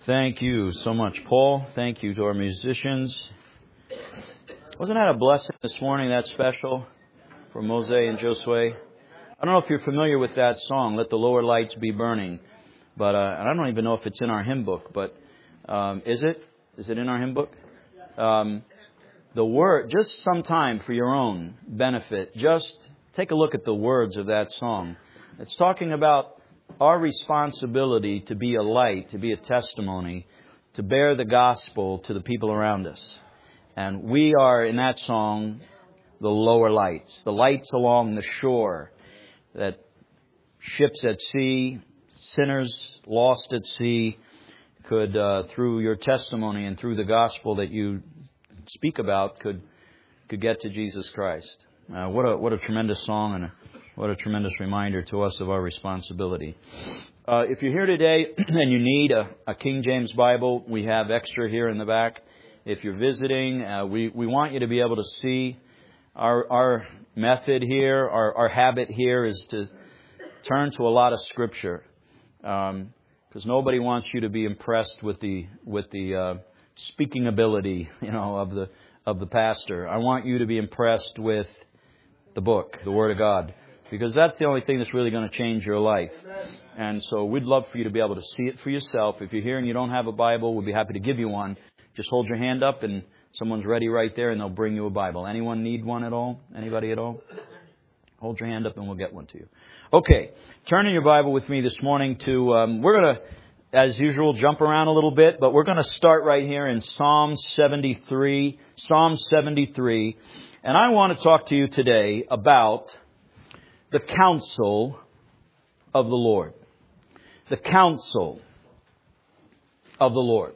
Thank you so much, Paul. Thank you to our musicians. Wasn't that a blessing this morning, that special for Mose and Josue? I don't know if you're familiar with that song, Let the Lower Lights Be Burning. But I don't even know if it's in our hymn book. But is it? Is it in our hymn book? The word, just some time for your own benefit, just take a look at the words of that song. It's talking about our responsibility to be a light, to be a testimony, to bear the gospel to the people around us. And we are, in that song, the lower lights, the lights along the shore, that ships at sea, sinners lost at sea, could, through your testimony and through the gospel that you speak about, could get to Jesus Christ. What a tremendous song, and what a tremendous reminder to us of our responsibility. If you're here today and you need a King James Bible, we have extra here in the back. If you're visiting, we want you to be able to see our method here, our habit here is to turn to a lot of Scripture, because nobody wants you to be impressed with the speaking ability, of the pastor. I want you to be impressed with the book, the Word of God, because that's the only thing that's really going to change your life. And so we'd love for you to be able to see it for yourself. If you're here and you don't have a Bible, we'd be happy to give you one. Just hold your hand up and someone's ready right there and they'll bring you a Bible. Anyone need one at all? Anybody at all? Hold your hand up and we'll get one to you. Okay, turn in your Bible with me this morning to, we're going to, as usual, jump around a little bit, but we're going to start right here in Psalm 73. Psalm 73. And I want to talk to you today about the counsel of the Lord. The counsel of the Lord.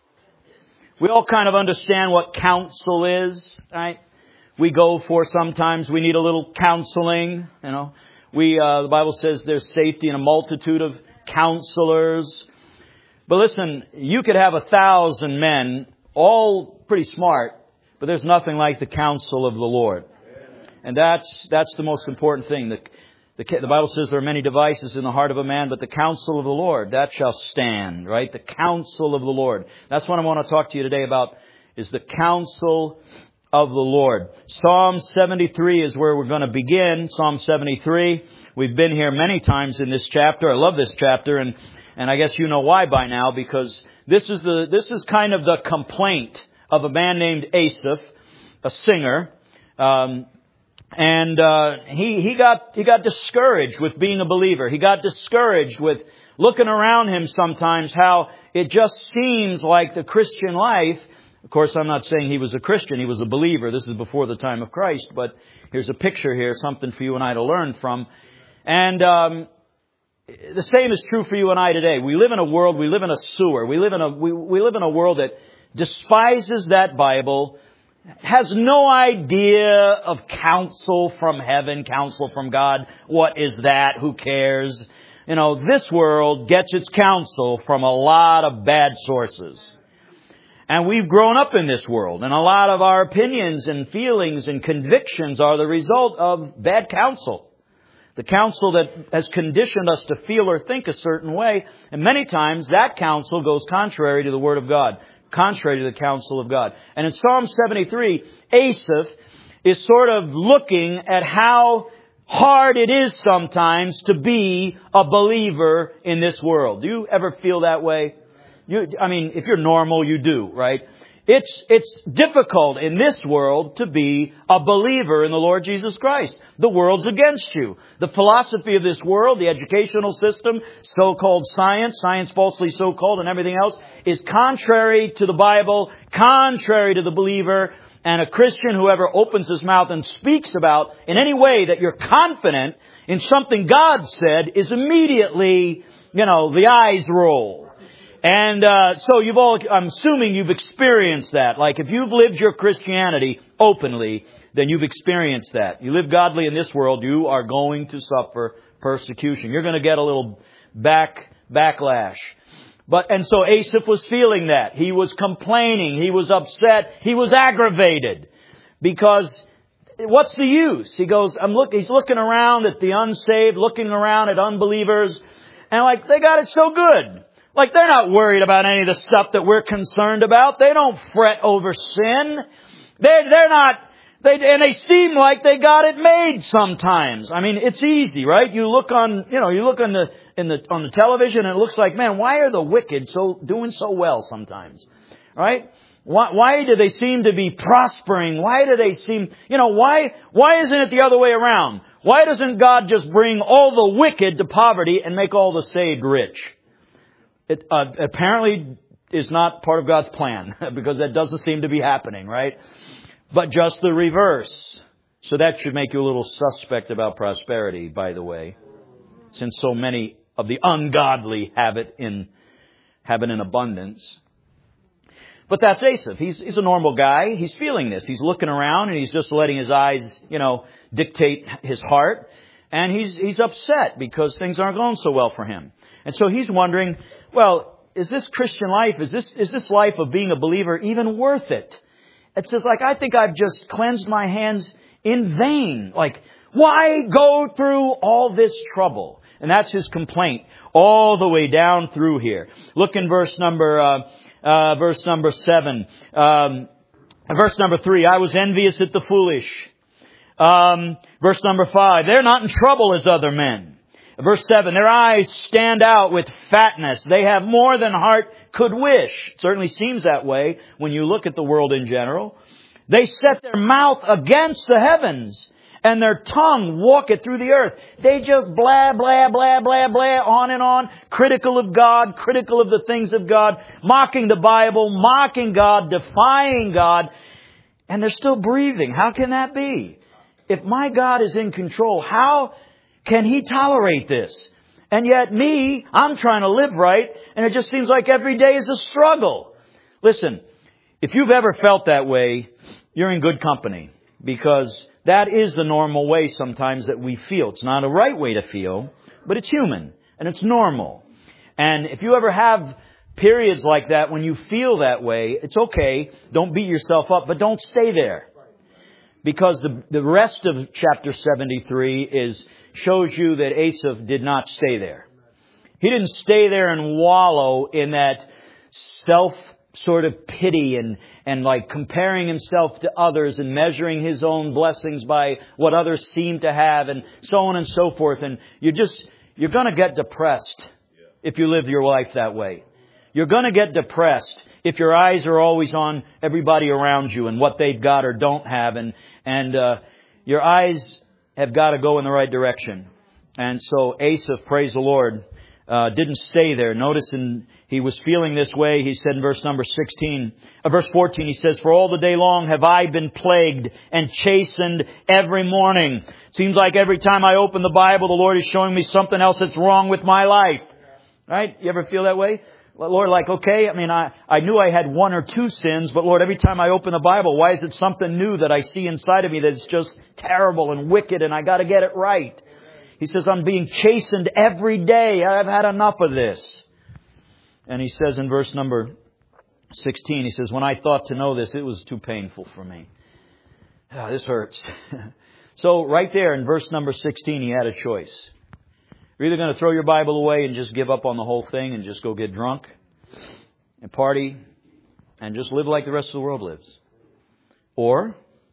We all kind of understand what counsel is, right? We go for sometimes we need a little counseling, the Bible says there's safety in a multitude of counselors. But listen, you could have 1,000 men, all pretty smart, but there's nothing like the counsel of the Lord. And that's the most important thing. The Bible says there are many devices in the heart of a man, but the counsel of the Lord, that shall stand, right? The counsel of the Lord. That's what I want to talk to you today about, is the counsel of the Lord. Psalm 73 is where we're going to begin. Psalm 73. We've been here many times in this chapter. I love this chapter, and I guess you know why by now, because this is kind of the complaint of a man named Asaph, a singer. He got discouraged with being a believer. He got discouraged with looking around him sometimes, how it just seems like the Christian life. Of course, I'm not saying he was a Christian. He was a believer. This is before the time of Christ. But here's a picture here, something for you and I to learn from. And the same is true for you and I today. We live in a world, we live in a sewer. We live in a world that despises that Bible, has no idea of counsel from heaven, counsel from God. What is that? Who cares? This world gets its counsel from a lot of bad sources. And we've grown up in this world, and a lot of our opinions and feelings and convictions are the result of bad counsel. The counsel that has conditioned us to feel or think a certain way. And many times that counsel goes contrary to the Word of God, contrary to the counsel of God. And in Psalm 73, Asaph is sort of looking at how hard it is sometimes to be a believer in this world. Do you ever feel that way? If you're normal, you do, right? It's difficult in this world to be a believer in the Lord Jesus Christ. The world's against you. The philosophy of this world, the educational system, so-called science falsely so-called, and everything else, is contrary to the Bible, contrary to the believer. And a Christian, whoever opens his mouth and speaks about in any way that you're confident in something God said, is immediately, the eyes roll. And so I'm assuming you've experienced that. Like if you've lived your Christianity openly, then you've experienced that. You live godly in this world, you are going to suffer persecution. You're going to get a little backlash. And so Asaph was feeling that. He was complaining. He was upset. He was aggravated. Because what's the use? He goes, he's looking around at the unsaved, looking around at unbelievers. And they got it so good. Like they're not worried about any of the stuff that we're concerned about. They don't fret over sin. They're not, and they seem like they got it made sometimes. I mean, it's easy, right? You look on the television and it looks like, man, why are the wicked doing so well sometimes? Right? Why do they seem to be prospering? Why do they seem, why isn't it the other way around? Why doesn't God just bring all the wicked to poverty and make all the saved rich? It apparently is not part of God's plan because that doesn't seem to be happening, right? But just the reverse. So that should make you a little suspect about prosperity, by the way, since so many of the ungodly have it in abundance. But that's Asaph. He's a normal guy. He's feeling this. He's looking around and he's just letting his eyes, dictate his heart. And he's upset because things aren't going so well for him. And so he's wondering, well, is this Christian life, is this life of being a believer even worth it? It says, I think I've just cleansed my hands in vain. Why go through all this trouble? And that's his complaint all the way down through here. Look in verse number 7. Verse number 3, I was envious at the foolish. Verse number 5, they're not in trouble as other men. Verse 7, their eyes stand out with fatness. They have more than heart could wish. It certainly seems that way when you look at the world in general. They set their mouth against the heavens, and their tongue walketh through the earth. They just blah, blah, blah, blah, blah, on and on, critical of God, critical of the things of God, mocking the Bible, mocking God, defying God, and they're still breathing. How can that be? If my God is in control, how can He tolerate this? And yet I'm trying to live right, and it just seems like every day is a struggle. Listen, if you've ever felt that way, you're in good company, because that is the normal way sometimes that we feel. It's not a right way to feel, but it's human, and it's normal. And if you ever have periods like that when you feel that way, it's okay. Don't beat yourself up, but don't stay there. Because the rest of chapter 73 shows you that Asaph did not stay there. He didn't stay there and wallow in that self sort of pity and like comparing himself to others and measuring his own blessings by what others seem to have and so on and so forth. And you're going to get depressed if you live your life that way. You're going to get depressed if your eyes are always on everybody around you and what they've got or don't have, and your eyes have got to go in the right direction. And so Asaph, praise the Lord, didn't stay there. Notice he was feeling this way. He said in verse 14, he says, "For all the day long have I been plagued and chastened every morning." Seems like every time I open the Bible, the Lord is showing me something else that's wrong with my life. Right? You ever feel that way? Lord, okay, I knew I had one or two sins, but Lord, every time I open the Bible, why is it something new that I see inside of me that's just terrible and wicked, and I got to get it right? He says, I'm being chastened every day. I've had enough of this. And he says in verse number 16, he says, when I thought to know this, it was too painful for me. This hurts. So right there in verse number 16, he had a choice. You're either going to throw your Bible away and just give up on the whole thing and just go get drunk and party and just live like the rest of the world lives. Or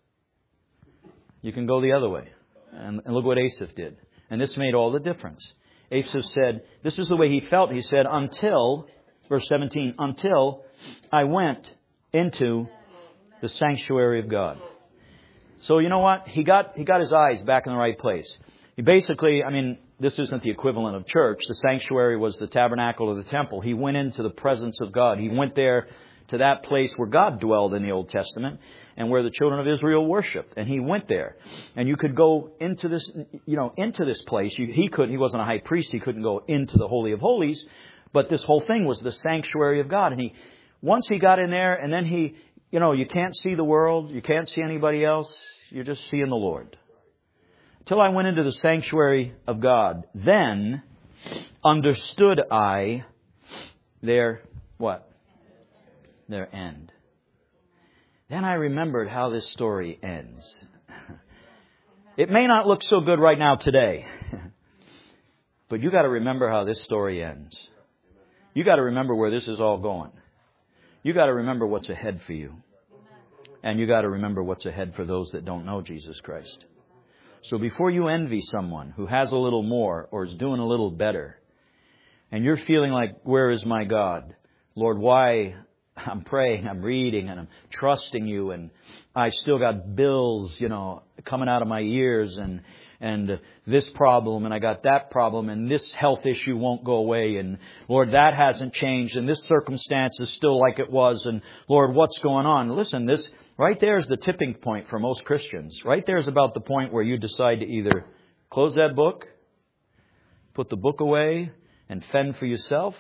you can go the other way. And look what Asaph did. And this made all the difference. Asaph said, this is the way he felt. He said, until, verse 17, until I went into the sanctuary of God. So you know what? He got his eyes back in the right place. He basically, this isn't the equivalent of church. The sanctuary was the tabernacle or the temple. He went into the presence of God. He went there to that place where God dwelled in the Old Testament and where the children of Israel worshiped. And he went there. And you could go into this, into this place. He wasn't a high priest. He couldn't go into the Holy of Holies. But this whole thing was the sanctuary of God. And once he got in there, and then you can't see the world. You can't see anybody else. You're just seeing the Lord. Till I went into the sanctuary of God, then understood I their what? Their end. Then I remembered how this story ends. It may not look so good right now today, but you got to remember how this story ends. You got to remember where this is all going. You got to remember what's ahead for you. And you got to remember what's ahead for those that don't know Jesus Christ. So before you envy someone who has a little more or is doing a little better, and you're feeling like, where is my God? Lord, why? I'm praying, I'm reading, and I'm trusting you, and I still got bills, coming out of my ears, and this problem, and I got that problem, and this health issue won't go away, and Lord, that hasn't changed, and this circumstance is still like it was, and Lord, what's going on? Listen, this right there is the tipping point for most Christians. Right there is about the point where you decide to either close that book, put the book away, and fend for yourself,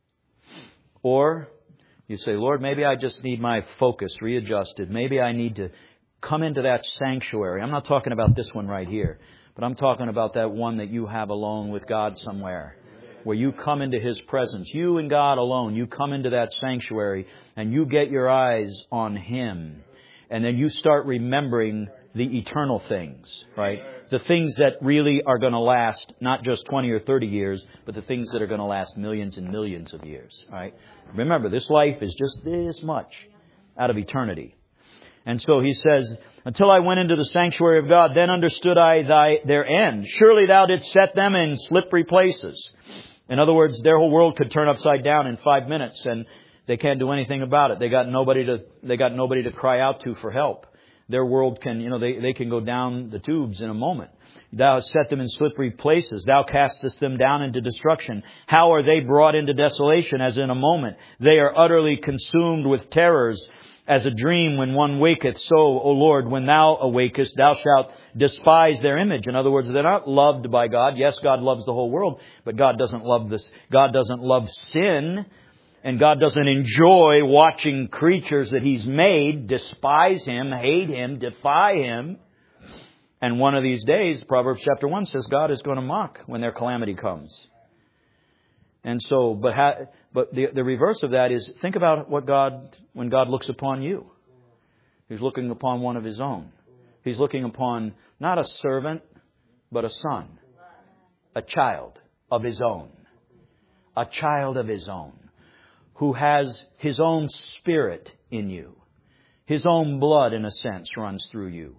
or you say, Lord, maybe I just need my focus readjusted. Maybe I need to come into that sanctuary. I'm not talking about this one right here, but I'm talking about that one that you have alone with God somewhere, where you come into His presence. You and God alone. You come into that sanctuary and you get your eyes on Him. And then you start remembering the eternal things, right? The things that really are going to last not just 20 or 30 years, but the things that are going to last millions and millions of years, right? Remember, this life is just this much out of eternity. And so he says, until I went into the sanctuary of God, then understood I their end. Surely thou didst set them in slippery places. In other words, their whole world could turn upside down in 5 minutes and they can't do anything about it. They got nobody to cry out to for help. Their world can, they can go down the tubes in a moment. Thou hast set them in slippery places. Thou castest them down into destruction. How are they brought into desolation as in a moment? They are utterly consumed with terrors as a dream when one waketh. So, O Lord, when Thou awakest, Thou shalt despise their image. In other words, they're not loved by God. Yes, God loves the whole world, but God doesn't love this. God doesn't love sin. And God doesn't enjoy watching creatures that He's made despise Him, hate Him, defy Him. And one of these days, Proverbs chapter 1 says God is going to mock when their calamity comes. And so, but the reverse of that is, think about when God looks upon you. He's looking upon one of His own. He's looking upon not a servant, but a son. A child of His own. A child of His own. Who has His own Spirit in you. His own blood, in a sense, runs through you.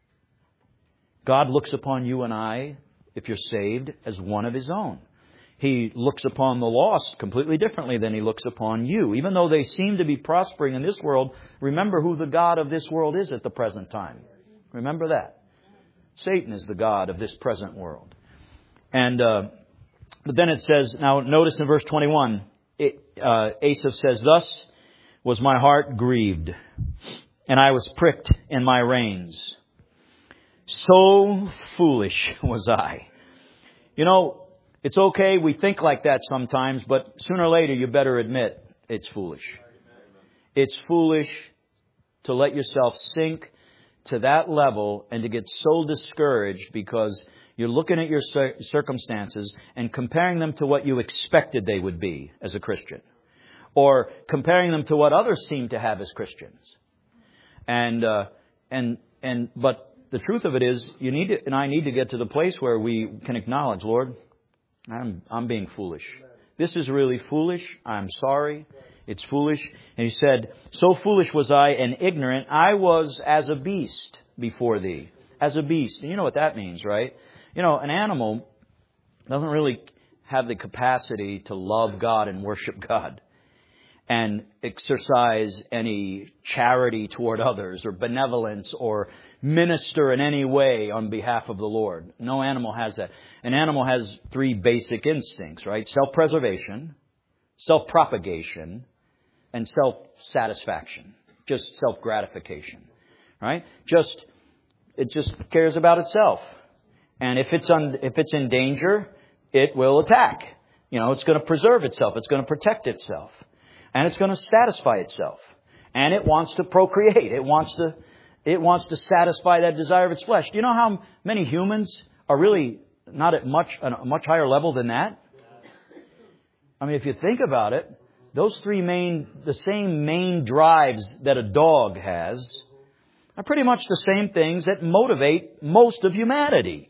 God looks upon you and I, if you're saved, as one of His own. He looks upon the lost completely differently than He looks upon you. Even though they seem to be prospering in this world, remember who the God of this world is at the present time. Remember that. Satan is the God of this present world. And but then it says, now notice in verse 21, Asaph says, thus was my heart grieved, and I was pricked in my reins. So foolish was I. It's okay, we think like that sometimes, but sooner or later you better admit it's foolish. It's foolish to let yourself sink to that level and to get so discouraged because you're looking at your circumstances and comparing them to what you expected they would be as a Christian. Or comparing them to what others seem to have as Christians. But the truth of it is, you need to, and I need to get to the place where we can acknowledge, Lord, I'm being foolish. This is really foolish. I'm sorry. It's foolish. And he said, so foolish was I and ignorant. I was as a beast before thee. As a beast. And you know what that means, right? An animal doesn't really have the capacity to love God and worship God and exercise any charity toward others or benevolence or minister in any way on behalf of the Lord. No animal has that. An animal has 3 basic instincts, right? Self-preservation, self-propagation, and self-satisfaction. Just self-gratification, right? It just cares about itself. And if it's in danger, it will attack. It's going to preserve itself. It's going to protect itself. And it's going to satisfy itself. And it wants to procreate. It wants to satisfy that desire of its flesh. Do you know how many humans are really not at a much higher level than that? I mean, if you think about it, those the same main drives that a dog has are pretty much the same things that motivate most of humanity.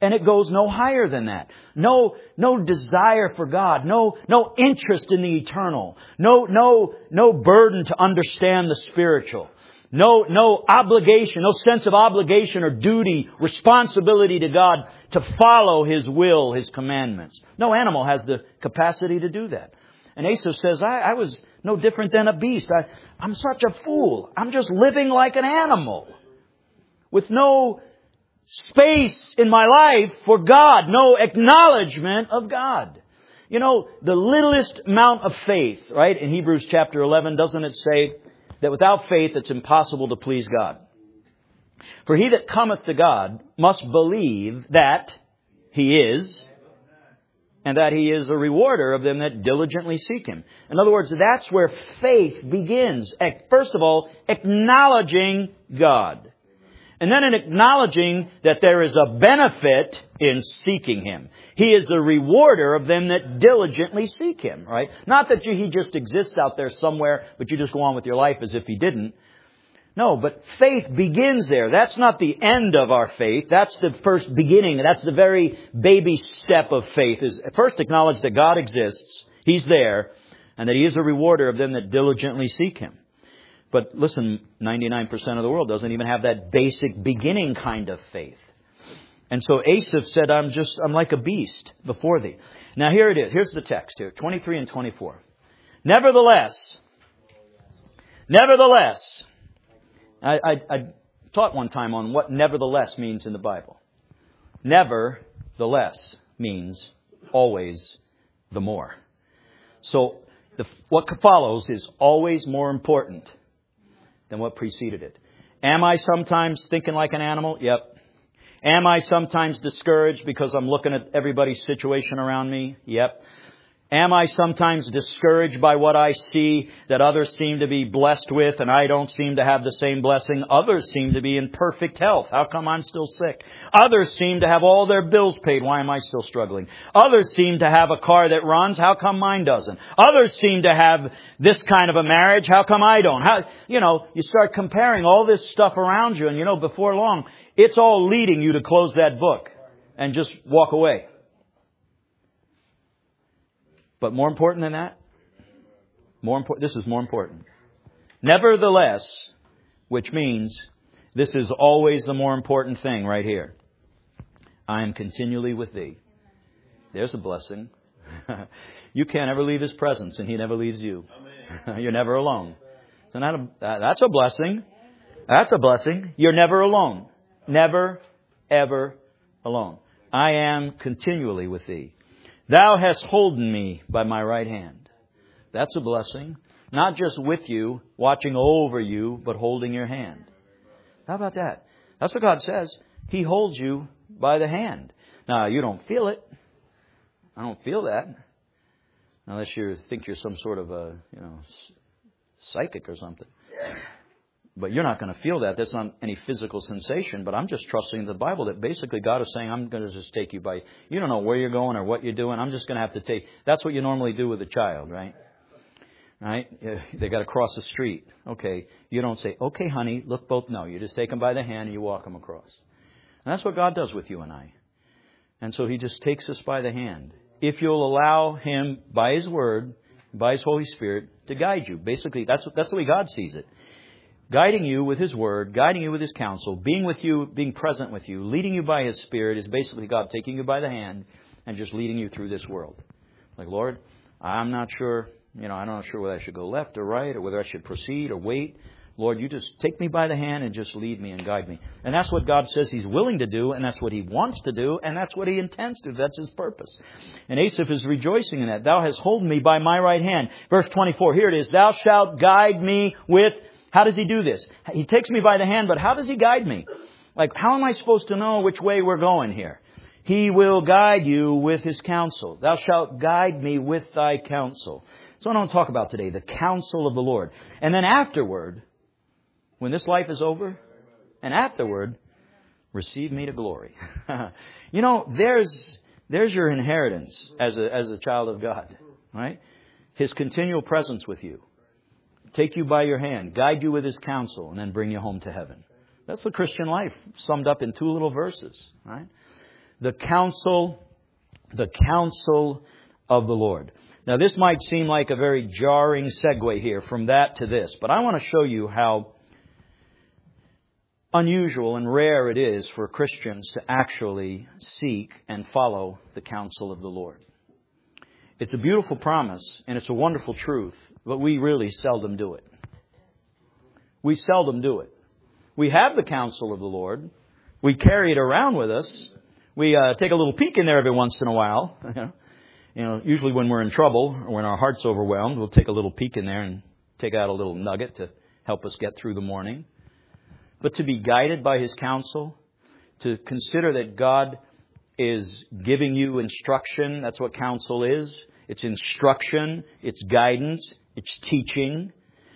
And it goes no higher than that. No desire for God. No interest in the eternal. No burden to understand the spiritual. No obligation, no sense of obligation or duty, responsibility to God to follow His will, His commandments. No animal has the capacity to do that. And Asaph says, I was no different than a beast. I'm such a fool. I'm just living like an animal with no space in my life for God, no acknowledgement of God. You know, the littlest amount of faith, right? In Hebrews chapter 11, doesn't it say that without faith it's impossible to please God? For he that cometh to God must believe that He is, and that He is a rewarder of them that diligently seek Him. In other words, that's where faith begins. First of all, acknowledging God. And then in acknowledging that there is a benefit in seeking Him. He is the rewarder of them that diligently seek Him, right? Not that He just exists out there somewhere, but you just go on with your life as if He didn't. No, but faith begins there. That's not the end of our faith. That's the first beginning. That's the very baby step of faith, is first acknowledge that God exists. He's there. And that He is a rewarder of them that diligently seek Him. But listen, 99% of the world doesn't even have that basic beginning kind of faith. And so Asaph said, I'm like a beast before Thee. Now here it is. Here's the text here, 23 and 24. Nevertheless, I taught one time on what nevertheless means in the Bible. Nevertheless means always the more. So what follows is always more important than what preceded it. Am I sometimes thinking like an animal? Yep. Am I sometimes discouraged because I'm looking at everybody's situation around me? Yep. Am I sometimes discouraged by what I see that others seem to be blessed with and I don't seem to have the same blessing? Others seem to be in perfect health. How come I'm still sick? Others seem to have all their bills paid. Why am I still struggling? Others seem to have a car that runs. How come mine doesn't? Others seem to have this kind of a marriage. How come I don't? You start comparing all this stuff around you, and before long, it's all leading you to close that book and just walk away. But more important than that, this is more important. Nevertheless, which means this is always the more important thing right here. I am continually with Thee. There's a blessing. You can't ever leave His presence, and He never leaves you. You're never alone. That's a blessing. That's a blessing. You're never alone. Never, ever alone. I am continually with Thee. Thou hast holden me by my right hand. That's a blessing. Not just with you, watching over you, but holding your hand. How about that? That's what God says. He holds you by the hand. Now, you don't feel it. I don't feel that. Unless you think you're some sort of a, psychic or something. But you're not going to feel that. That's not any physical sensation. But I'm just trusting the Bible that basically God is saying, I'm going to just take you by... You don't know where you're going or what you're doing. I'm just going to have to take... That's what you normally do with a child, right? Right? They got to cross the street. Okay. You don't say, okay, honey, look both... No, you just take them by the hand and you walk them across. And that's what God does with you and I. And so He just takes us by the hand. If you'll allow Him, by His Word, by His Holy Spirit, to guide you. Basically, that's the way God sees it. Guiding you with His Word, guiding you with His counsel, being with you, being present with you, leading you by His Spirit is basically God taking you by the hand and just leading you through this world. Like, Lord, I'm not sure, I'm not sure whether I should go left or right or whether I should proceed or wait. Lord, you just take me by the hand and just lead me and guide me. And that's what God says He's willing to do, and that's what He wants to do, and that's what He intends to do. That's His purpose. And Asaph is rejoicing in that. Thou hast holden me by my right hand. Verse 24, here it is. Thou shalt guide me with... How does He do this? He takes me by the hand, but how does He guide me? Like, how am I supposed to know which way we're going here? He will guide you with His counsel. Thou shalt guide me with Thy counsel. So I want to talk about today, the counsel of the Lord. And then afterward, when this life is over, and afterward, receive me to glory. There's your inheritance as a child of God, right? His continual presence with you. Take you by your hand, guide you with His counsel, and then bring you home to heaven. That's the Christian life, summed up in 2 little verses, right? the counsel of the Lord. Now, this might seem like a very jarring segue here from that to this, but I want to show you how unusual and rare it is for Christians to actually seek and follow the counsel of the Lord. It's a beautiful promise and it's a wonderful truth, but we really seldom do it. We seldom do it. We have the counsel of the Lord. We carry it around with us. We take a little peek in there every once in a while. Usually when we're in trouble or when our heart's overwhelmed, we'll take a little peek in there and take out a little nugget to help us get through the morning. But to be guided by His counsel, to consider that God is giving you instruction, that's what counsel is. It's instruction, it's guidance, it's teaching.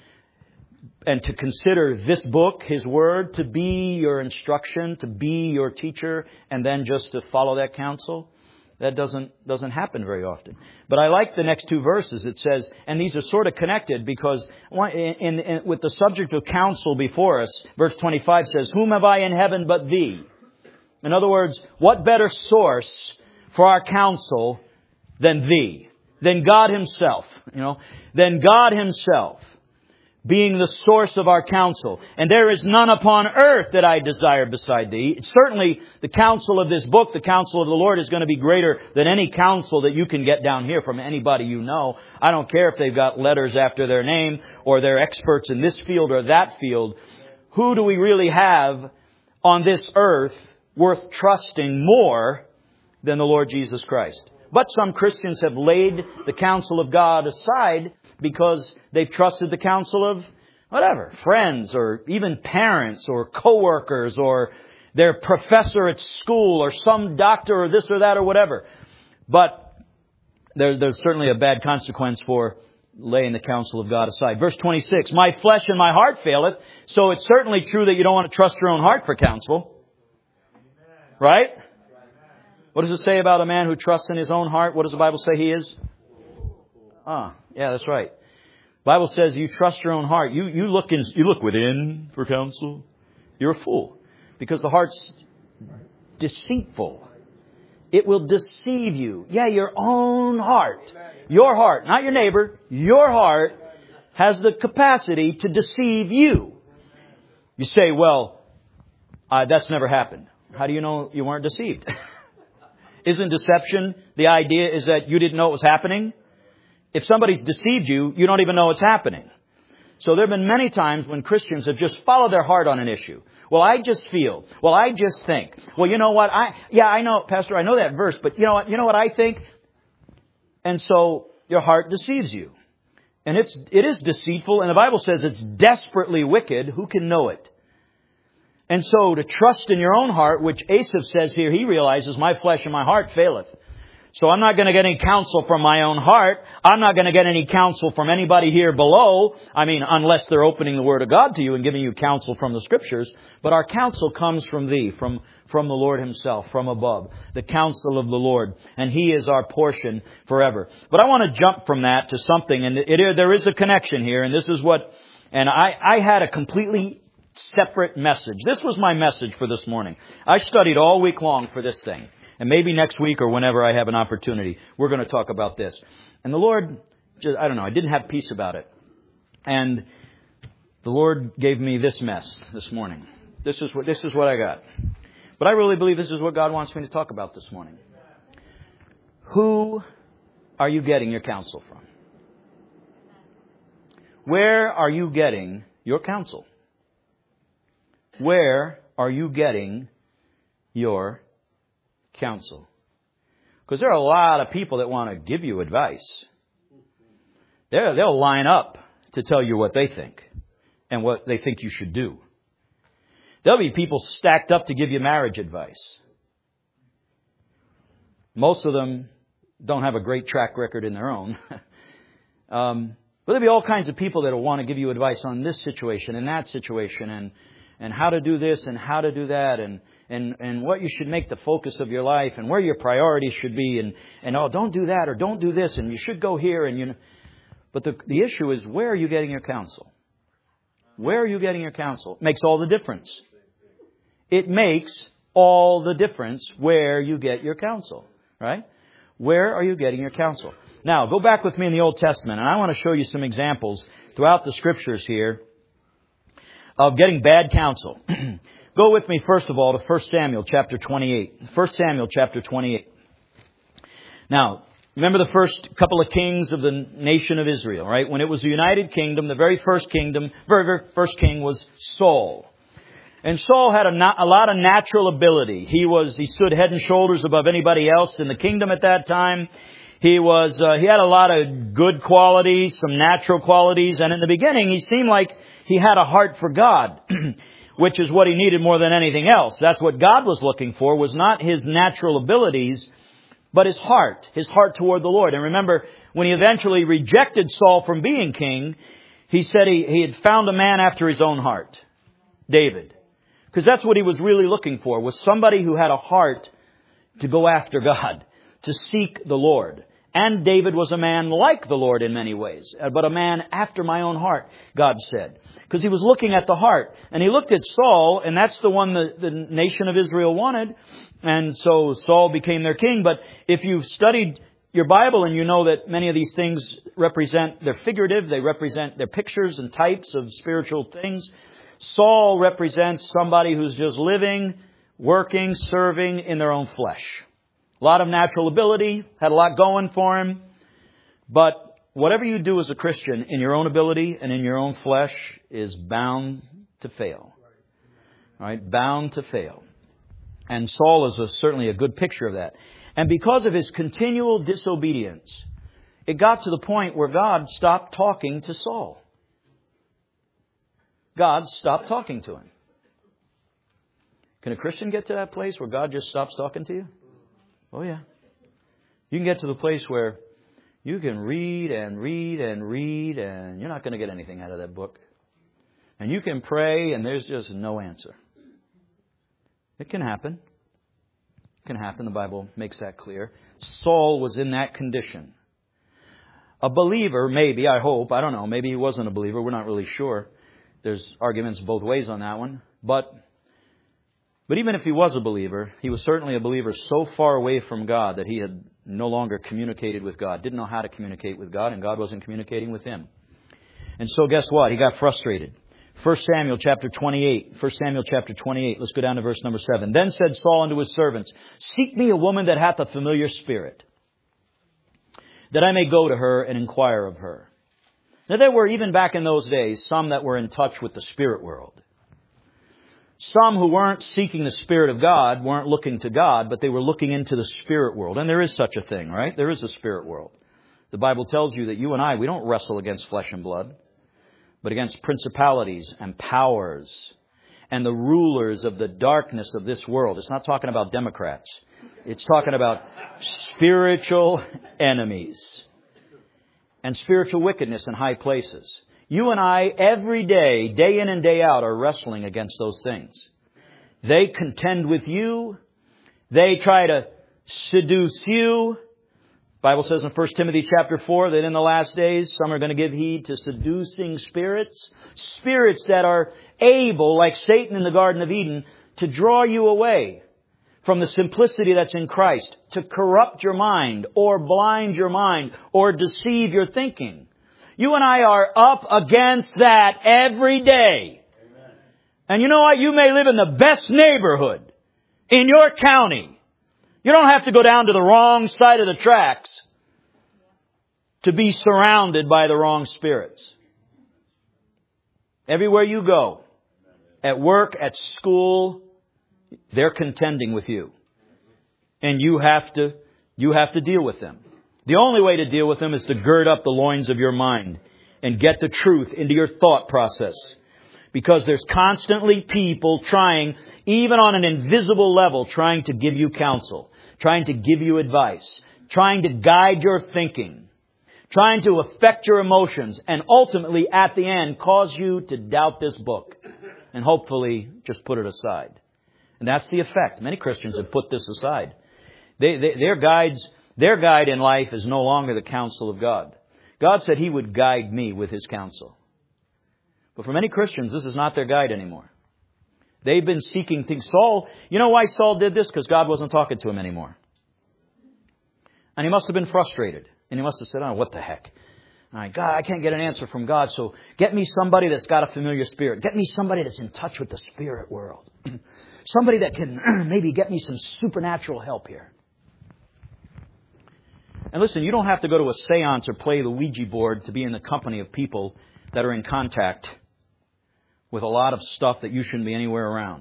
And to consider this book, His Word, to be your instruction, to be your teacher, and then just to follow that counsel, that doesn't happen very often. But I like the next two verses. It says, and these are sort of connected because with the subject of counsel before us, verse 25 says, whom have I in heaven but Thee? In other words, what better source for our counsel than Thee? Than God Himself, than God Himself being the source of our counsel. And there is none upon earth that I desire beside Thee. Certainly, the counsel of this book, the counsel of the Lord, is going to be greater than any counsel that you can get down here from anybody you know. I don't care if they've got letters after their name or they're experts in this field or that field. Who do we really have on this earth worth trusting more than the Lord Jesus Christ? But some Christians have laid the counsel of God aside because they've trusted the counsel of whatever, friends or even parents or coworkers or their professor at school or some doctor or this or that or whatever. But there's certainly a bad consequence for laying the counsel of God aside. Verse 26, my flesh and my heart faileth. So it's certainly true that you don't want to trust your own heart for counsel. Right? What does it say about a man who trusts in his own heart? What does the Bible say he is? Yeah, that's right. The Bible says you trust your own heart. You look within for counsel. You're a fool. Because the heart's deceitful. It will deceive you. Yeah, your own heart. Your heart, not your neighbor. Your heart has the capacity to deceive you. You say, well, that's never happened. How do you know you weren't deceived? Isn't deception, the idea is that you didn't know it was happening? If somebody's deceived you, you don't even know it's happening. So there have been many times when Christians have just followed their heart on an issue. Well, I just feel. Well, I just think. Well, you know what? I know, Pastor, I know that verse, but you know what I think? And so your heart deceives you. And it is deceitful, and the Bible says it's desperately wicked. Who can know it? And so to trust in your own heart, which Asaph says here, he realizes my flesh and my heart faileth. So I'm not going to get any counsel from my own heart. I'm not going to get any counsel from anybody here below. I mean, unless they're opening the Word of God to you and giving you counsel from the Scriptures. But our counsel comes from Thee, from the Lord Himself, from above. The counsel of the Lord. And He is our portion forever. But I want to jump from that to something. And there is a connection here. And this is what... And I had a completely separate message. This was my message for this morning. I studied all week long for this thing. And maybe next week or whenever I have an opportunity, we're going to talk about this. And the Lord, I don't know, I didn't have peace about it. And the Lord gave me this mess this morning. This is what I got. But I really believe this is what God wants me to talk about this morning. Who are you getting your counsel from? Where are you getting your counsel? Where are you getting your counsel? Because there are a lot of people that want to give you advice. They'll line up to tell you what they think and what they think you should do. There'll be people stacked up to give you marriage advice. Most of them don't have a great track record in their own. But there'll be all kinds of people that will want to give you advice on this situation and that situation and how to do this and how to do that and what you should make the focus of your life and where your priorities should be and oh, don't do that or don't do this and you should go here and But the issue is, where are you getting your counsel? Where are you getting your counsel? It makes all the difference. It makes all the difference where you get your counsel. Right? Where are you getting your counsel? Now, go back with me in the Old Testament, and I want to show you some examples throughout the Scriptures here of getting bad counsel. Go with me, first of all, to 1 Samuel chapter 28. 1 Samuel chapter 28. Now, remember the first couple of kings of the nation of Israel, right? When it was a united kingdom, the very first king was Saul. And Saul had a lot of natural ability. He stood head and shoulders above anybody else in the kingdom at that time. He had a lot of good qualities, some natural qualities, and in the beginning he seemed like he had a heart for God, which is what he needed more than anything else. That's what God was looking for, was not his natural abilities, but his heart toward the Lord. And remember, when he eventually rejected Saul from being king, he said he had found a man after his own heart, David. Because that's what he was really looking for, was somebody who had a heart to go after God, to seek the Lord. And David was a man like the Lord in many ways, but a man after my own heart, God said. Because he was looking at the heart. And he looked at Saul, and that's the one the nation of Israel wanted. And so Saul became their king. But if you've studied your Bible and you know that many of these things they're figurative, they're pictures and types of spiritual things. Saul represents somebody who's just living, working, serving in their own flesh. A lot of natural ability, had a lot going for him. But whatever you do as a Christian in your own ability and in your own flesh is bound to fail. All right? Bound to fail. And Saul is certainly a good picture of that. And because of his continual disobedience, it got to the point where God stopped talking to Saul. God stopped talking to him. Can a Christian get to that place where God just stops talking to you? Oh, yeah. You can get to the place where you can read and read and read, and you're not going to get anything out of that book. And you can pray, and there's just no answer. It can happen. It can happen. The Bible makes that clear. Saul was in that condition. A believer, maybe, I hope, I don't know, maybe he wasn't a believer, we're not really sure. There's arguments both ways on that one. But even if he was a believer, he was certainly a believer so far away from God that he had no longer communicated with God, didn't know how to communicate with God, and God wasn't communicating with him. And so guess what? He got frustrated. 1 Samuel chapter 28. 1 Samuel chapter 28. Let's go down to verse number 7. Then said Saul unto his servants, Seek me a woman that hath a familiar spirit, that I may go to her and inquire of her. Now there were, even back in those days, some that were in touch with the spirit world. Some who weren't seeking the Spirit of God, weren't looking to God, but they were looking into the spirit world. And there is such a thing, right? There is a spirit world. The Bible tells you that you and I, we don't wrestle against flesh and blood, but against principalities and powers and the rulers of the darkness of this world. It's not talking about Democrats. It's talking about spiritual enemies and spiritual wickedness in high places. You and I, every day, day in and day out, are wrestling against those things. They contend with you. They try to seduce you. The Bible says in 1 Timothy chapter 4 that in the last days, some are going to give heed to seducing spirits. Spirits that are able, like Satan in the Garden of Eden, to draw you away from the simplicity that's in Christ, to corrupt your mind or blind your mind or deceive your thinking. You and I are up against that every day. Amen. And you know what? You may live in the best neighborhood in your county. You don't have to go down to the wrong side of the tracks to be surrounded by the wrong spirits. Everywhere you go, at work, at school, they're contending with you. And you have to deal with them. The only way to deal with them is to gird up the loins of your mind and get the truth into your thought process. Because there's constantly people trying, even on an invisible level, trying to give you counsel, trying to give you advice, trying to guide your thinking, trying to affect your emotions, and ultimately, at the end, cause you to doubt this book and hopefully just put it aside. And that's the effect. Many Christians have put this aside. Their guide in life is no longer the counsel of God. God said He would guide me with His counsel. But for many Christians, this is not their guide anymore. They've been seeking things. Saul, you know why Saul did this? Because God wasn't talking to him anymore. And he must have been frustrated. And he must have said, oh, what the heck? All right, God, I can't get an answer from God, so get me somebody that's got a familiar spirit. Get me somebody that's in touch with the spirit world. Somebody that can maybe get me some supernatural help here. And listen, you don't have to go to a seance or play the Ouija board to be in the company of people that are in contact with a lot of stuff that you shouldn't be anywhere around.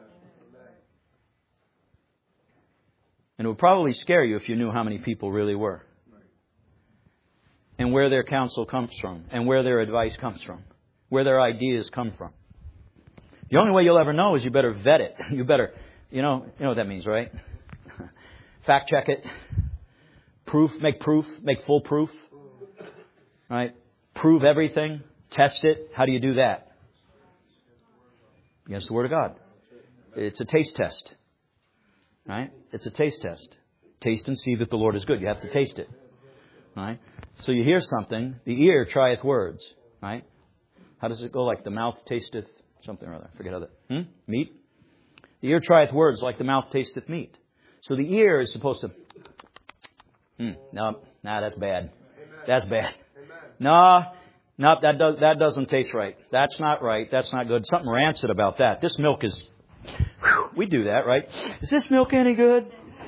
And it would probably scare you if you knew how many people really were. And where their counsel comes from. And where their advice comes from. Where their ideas come from. The only way you'll ever know is you better vet it. You better, you know what that means, right? Fact check it. Proof, make full proof. Right? Prove everything. Test it. How do you do that? Against the Word of God. It's a taste test. Right? It's a taste test. Taste and see that the Lord is good. You have to taste it. Right? So you hear something. The ear trieth words. Right? How does it go? Like the mouth tasteth something or other. I forget how that. Meat. The ear trieth words like the mouth tasteth meat. So the ear is supposed to. No, that's bad. That's bad. No, that doesn't taste right. That's not right. That's not good. Something rancid about that. This milk is. We do that, right? Is this milk any good?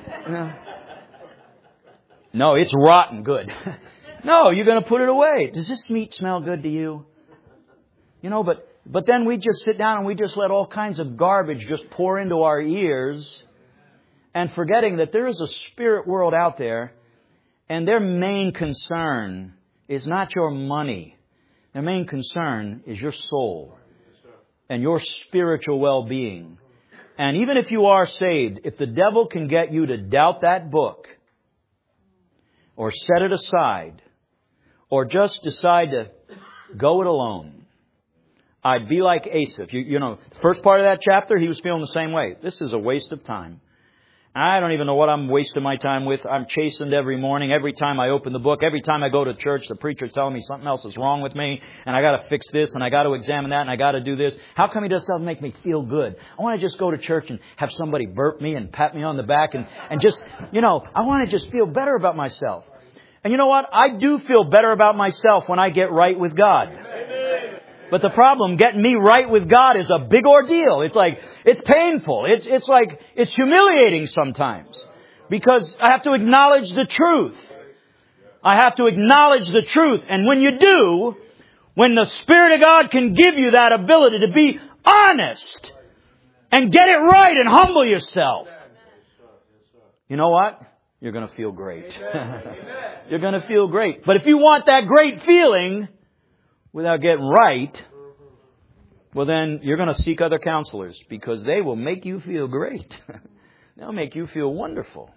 No, it's rotten good. No, you're going to put it away. Does this meat smell good to you? But then we just sit down and we just let all kinds of garbage just pour into our ears, and forgetting that there is a spirit world out there, and their main concern is not your money. Their main concern is your soul and your spiritual well-being. And even if you are saved, if the devil can get you to doubt that book, or set it aside, or just decide to go it alone, I'd be like Asaph. The first part of that chapter, he was feeling the same way. This is a waste of time. I don't even know what I'm wasting my time with. I'm chastened every morning. Every time I open the book, every time I go to church, the preacher's telling me something else is wrong with me, and I got to fix this, and I got to examine that, and I got to do this. How come he does something to make me feel good? I want to just go to church and have somebody burp me and pat me on the back and just, I want to just feel better about myself. And you know what? I do feel better about myself when I get right with God. But the problem, getting me right with God is a big ordeal. It's painful. It's humiliating sometimes. Because I have to acknowledge the truth. I have to acknowledge the truth. And when you do, when the Spirit of God can give you that ability to be honest and get it right and humble yourself, you know what? You're going to feel great. You're going to feel great. But if you want that great feeling without getting right, well then you're going to seek other counselors, because they will make you feel great. They'll make you feel wonderful.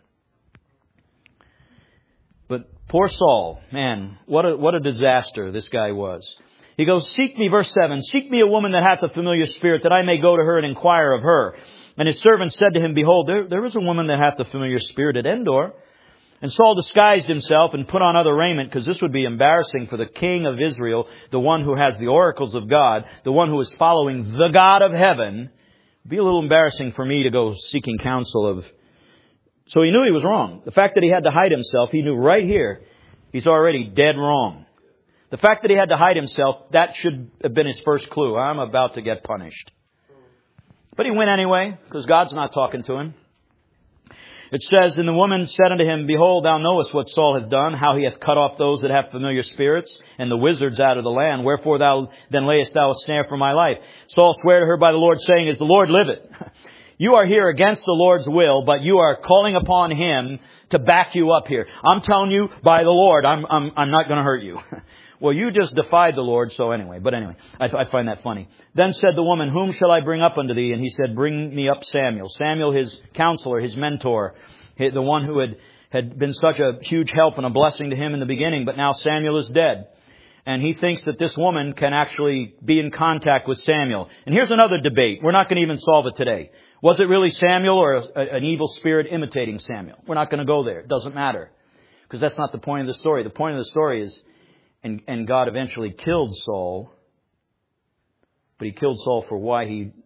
But poor Saul, man, what a disaster this guy was. He goes, seek me, verse 7, seek me a woman that hath a familiar spirit, that I may go to her and inquire of her. And his servant said to him, behold, there is a woman that hath a familiar spirit at Endor. And Saul disguised himself and put on other raiment, because this would be embarrassing for the king of Israel, the one who has the oracles of God, the one who is following the God of heaven. It'd be a little embarrassing for me to go seeking counsel of. So he knew he was wrong. The fact that he had to hide himself, he knew right here, he's already dead wrong. The fact that he had to hide himself, that should have been his first clue. I'm about to get punished. But he went anyway, because God's not talking to him. It says, and the woman said unto him, behold, thou knowest what Saul hath done, how he hath cut off those that have familiar spirits, and the wizards out of the land. Wherefore then layest thou a snare for my life? Saul sware to her by the Lord, saying, as the Lord liveth, you are here against the Lord's will, but you are calling upon him to back you up here. I'm telling you, by the Lord, I'm not going to hurt you. Well, you just defied the Lord, so anyway. But anyway, I find that funny. Then said the woman, whom shall I bring up unto thee? And he said, bring me up Samuel. Samuel, his counselor, his mentor, the one who had been such a huge help and a blessing to him in the beginning. But now Samuel is dead. And he thinks that this woman can actually be in contact with Samuel. And here's another debate. We're not going to even solve it today. Was it really Samuel or an evil spirit imitating Samuel? We're not going to go there. It doesn't matter. Because that's not the point of the story. The point of the story is, and God eventually killed Saul. But he killed Saul for why he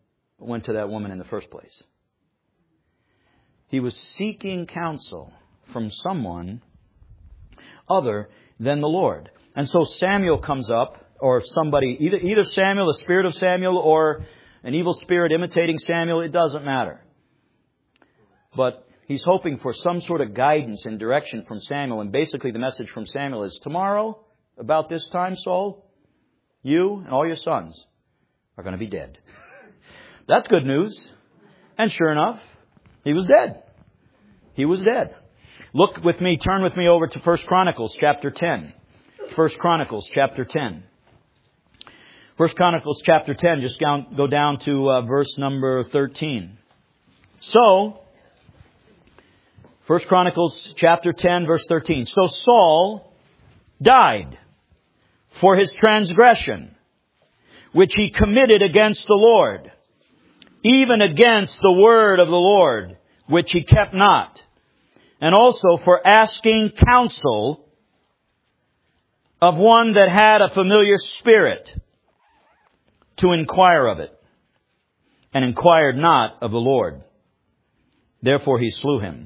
went to that woman in the first place. He was seeking counsel from someone other than the Lord. And so Samuel comes up, or somebody, either Samuel, the spirit of Samuel, or an evil spirit imitating Samuel, it doesn't matter. But he's hoping for some sort of guidance and direction from Samuel. And basically the message from Samuel is, tomorrow, about this time, Saul, you and all your sons are going to be dead. That's good news. And sure enough, he was dead. He was dead. Look with me, turn with me over to 1 Chronicles chapter 10. 1 Chronicles chapter 10. 1 Chronicles chapter 10, just go down to verse number 13. So, 1 Chronicles chapter 10, verse 13. So Saul died for his transgression, which he committed against the Lord, even against the word of the Lord, which he kept not, and also for asking counsel of one that had a familiar spirit to inquire of it, and inquired not of the Lord. Therefore he slew him.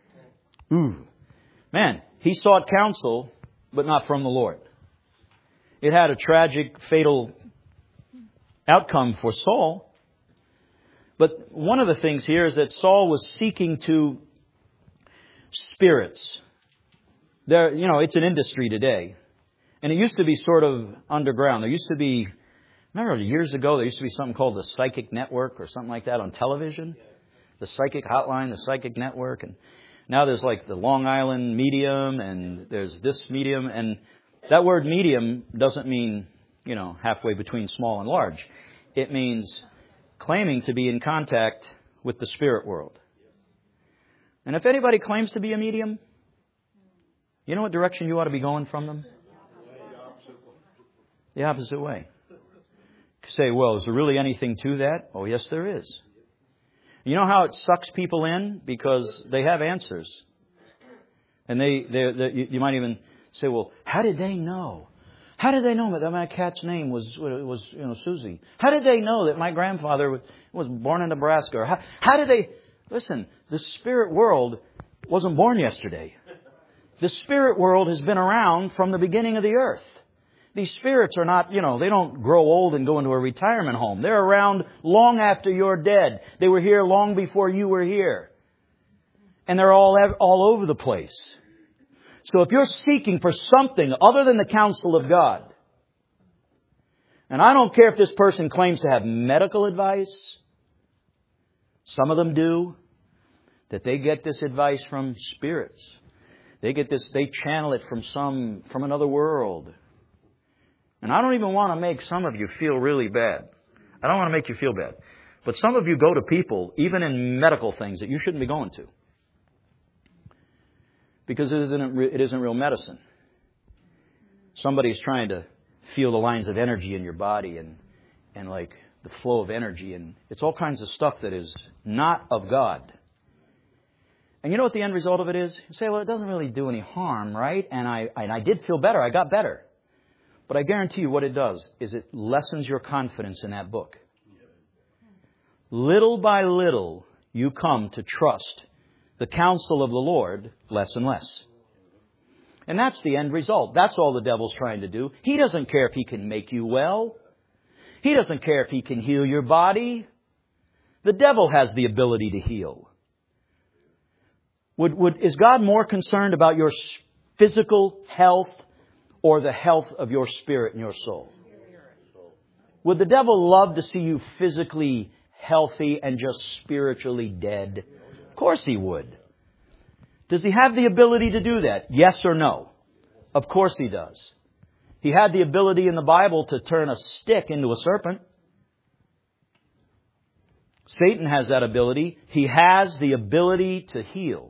Man, he sought counsel, but not from the Lord. It had a tragic, fatal outcome for Saul. But one of the things here is that Saul was seeking to spirits. It's an industry today. And it used to be sort of underground. There used to be, remember years ago, there used to be something called the Psychic Network or something like that on television. The Psychic Hotline, the Psychic Network. And now there's like the Long Island medium and there's this medium. And that word medium doesn't mean, halfway between small and large. It means claiming to be in contact with the spirit world. And if anybody claims to be a medium, you know what direction you ought to be going from them? The opposite way. Say, well, is there really anything to that? Oh, yes, there is. You know how it sucks people in? Because they have answers. And you might even say, well, how did they know? How did they know that my cat's name was Susie? How did they know that my grandfather was born in Nebraska? Or how did they... Listen, the spirit world wasn't born yesterday. The spirit world has been around from the beginning of the earth. These spirits are not, they don't grow old and go into a retirement home. They're around long after you're dead. They were here long before you were here. And they're all over the place. So if you're seeking for something other than the counsel of God, and I don't care if this person claims to have medical advice, some of them do, that they get this advice from spirits. They channel it from another world. And I don't even want to make some of you feel really bad. I don't want to make you feel bad. But some of you go to people, even in medical things, that you shouldn't be going to. Because it isn't real medicine. Somebody's trying to feel the lines of energy in your body and like the flow of energy. And it's all kinds of stuff that is not of God. And you know what the end result of it is? You say, well, it doesn't really do any harm, right? And I did feel better. I got better. But I guarantee you what it does is it lessens your confidence in that book. Little by little, you come to trust the counsel of the Lord less and less. And that's the end result. That's all the devil's trying to do. He doesn't care if he can make you well. He doesn't care if he can heal your body. The devil has the ability to heal. Is God more concerned about your physical health or the health of your spirit and your soul? Would the devil love to see you physically healthy and just spiritually dead? Of course he would. Does he have the ability to do that? Yes or no? Of course he does. He had the ability in the Bible to turn a stick into a serpent. Satan has that ability. He has the ability to heal.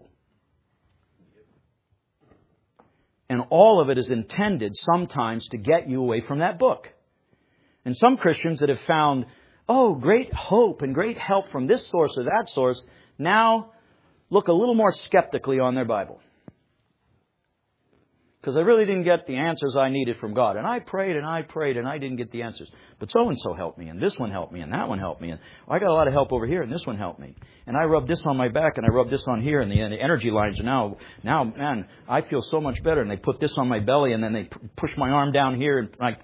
And all of it is intended sometimes to get you away from that book. And some Christians that have found, great hope and great help from this source or that source, now look a little more skeptically on their Bible. because I really didn't get the answers I needed from God. And I prayed and I prayed and I didn't get the answers. But so-and-so helped me, and this one helped me, and that one helped me. And I got a lot of help over here, and this one helped me. And I rubbed this on my back, and I rubbed this on here, and the energy lines are now, man, I feel so much better. And they put this on my belly, and then they push my arm down here, and like...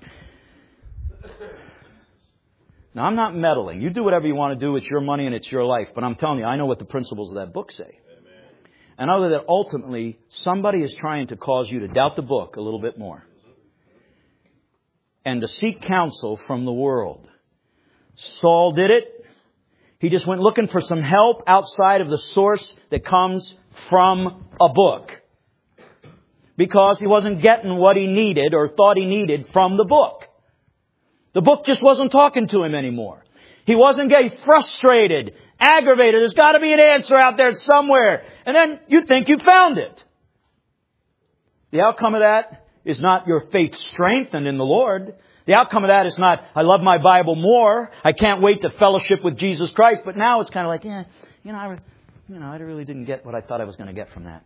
Now, I'm not meddling. You do whatever you want to do. It's your money and it's your life. But I'm telling you, I know what the principles of that book say. And other than ultimately, somebody is trying to cause you to doubt the book a little bit more. And to seek counsel from the world. Saul did it. He just went looking for some help outside of the source that comes from a book. Because he wasn't getting what he needed or thought he needed from the book. The book just wasn't talking to him anymore. He wasn't getting frustrated, aggravated. There's got to be an answer out there somewhere. And then you think you found it. The outcome of that is not your faith strengthened in the Lord. The outcome of that is not, I love my Bible more. I can't wait to fellowship with Jesus Christ. But now it's kind of like, I really didn't get what I thought I was going to get from that.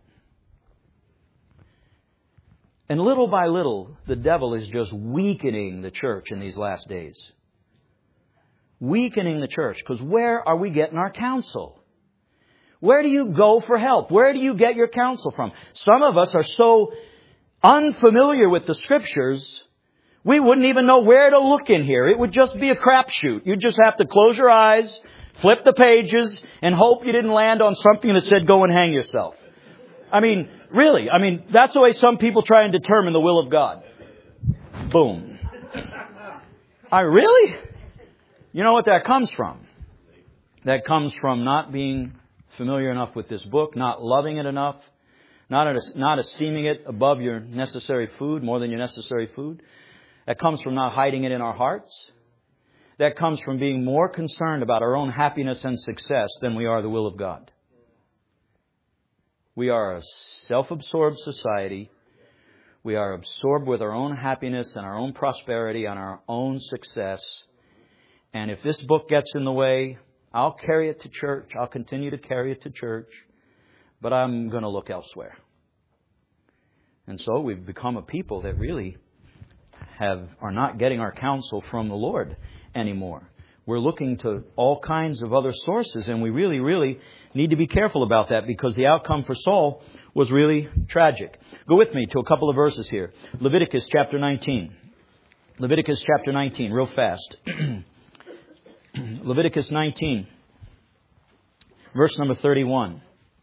And little by little, the devil is just weakening the church in these last days. Weakening the church. Because where are we getting our counsel? Where do you go for help? Where do you get your counsel from? Some of us are so unfamiliar with the Scriptures, we wouldn't even know where to look in here. It would just be a crapshoot. You'd just have to close your eyes, flip the pages, and hope you didn't land on something that said, go and hang yourself. Really, that's the way some people try and determine the will of God. Boom. Really? You know what that comes from? That comes from not being familiar enough with this book, not loving it enough, not esteeming it above your necessary food, more than your necessary food. That comes from not hiding it in our hearts. That comes from being more concerned about our own happiness and success than we are the will of God. We are a self-absorbed society. We are absorbed with our own happiness and our own prosperity and our own success. And if this book gets in the way, I'll carry it to church. I'll continue to carry it to church. But I'm going to look elsewhere. And so we've become a people that really are not getting our counsel from the Lord anymore. We're looking to all kinds of other sources, and we really, really need to be careful about that because the outcome for Saul was really tragic. Go with me to a couple of verses here. Leviticus chapter 19. Leviticus chapter 19, real fast. Leviticus 19, verse number 31.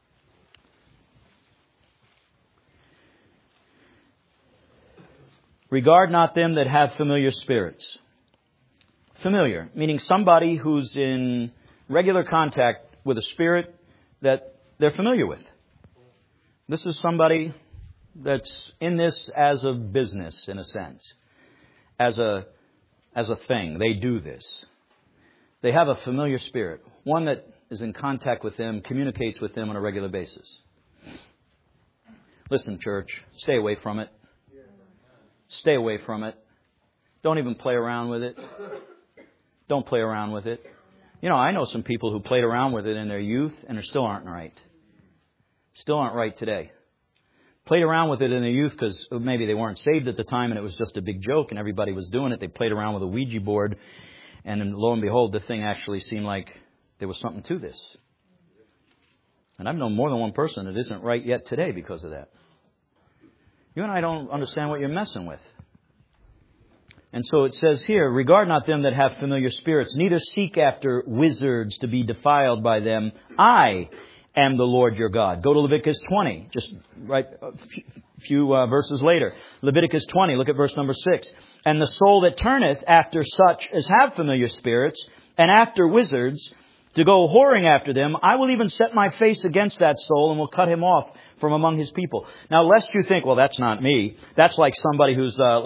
Regard not them that have familiar spirits. Familiar, meaning somebody who's in regular contact with a spirit that they're familiar with. This is somebody that's in this as a business, in a sense. As a thing. They do this. They have a familiar spirit. One that is in contact with them, communicates with them on a regular basis. Listen, church, stay away from it. Stay away from it. Don't even play around with it. Don't play around with it. I know some people who played around with it in their youth and they still aren't right. Still aren't right today. Played around with it in their youth because maybe they weren't saved at the time and it was just a big joke and everybody was doing it. They played around with a Ouija board and then lo and behold, the thing actually seemed like there was something to this. And I've known more than one person that isn't right yet today because of that. You and I don't understand what you're messing with. And so it says here, regard not them that have familiar spirits, neither seek after wizards to be defiled by them. I am the Lord your God. Go to Leviticus 20, just right a few verses later. Leviticus 20, look at verse number 6. And the soul that turneth after such as have familiar spirits, and after wizards, to go whoring after them, I will even set my face against that soul and will cut him off from among his people. Now, lest you think, well, that's not me. That's like somebody who's a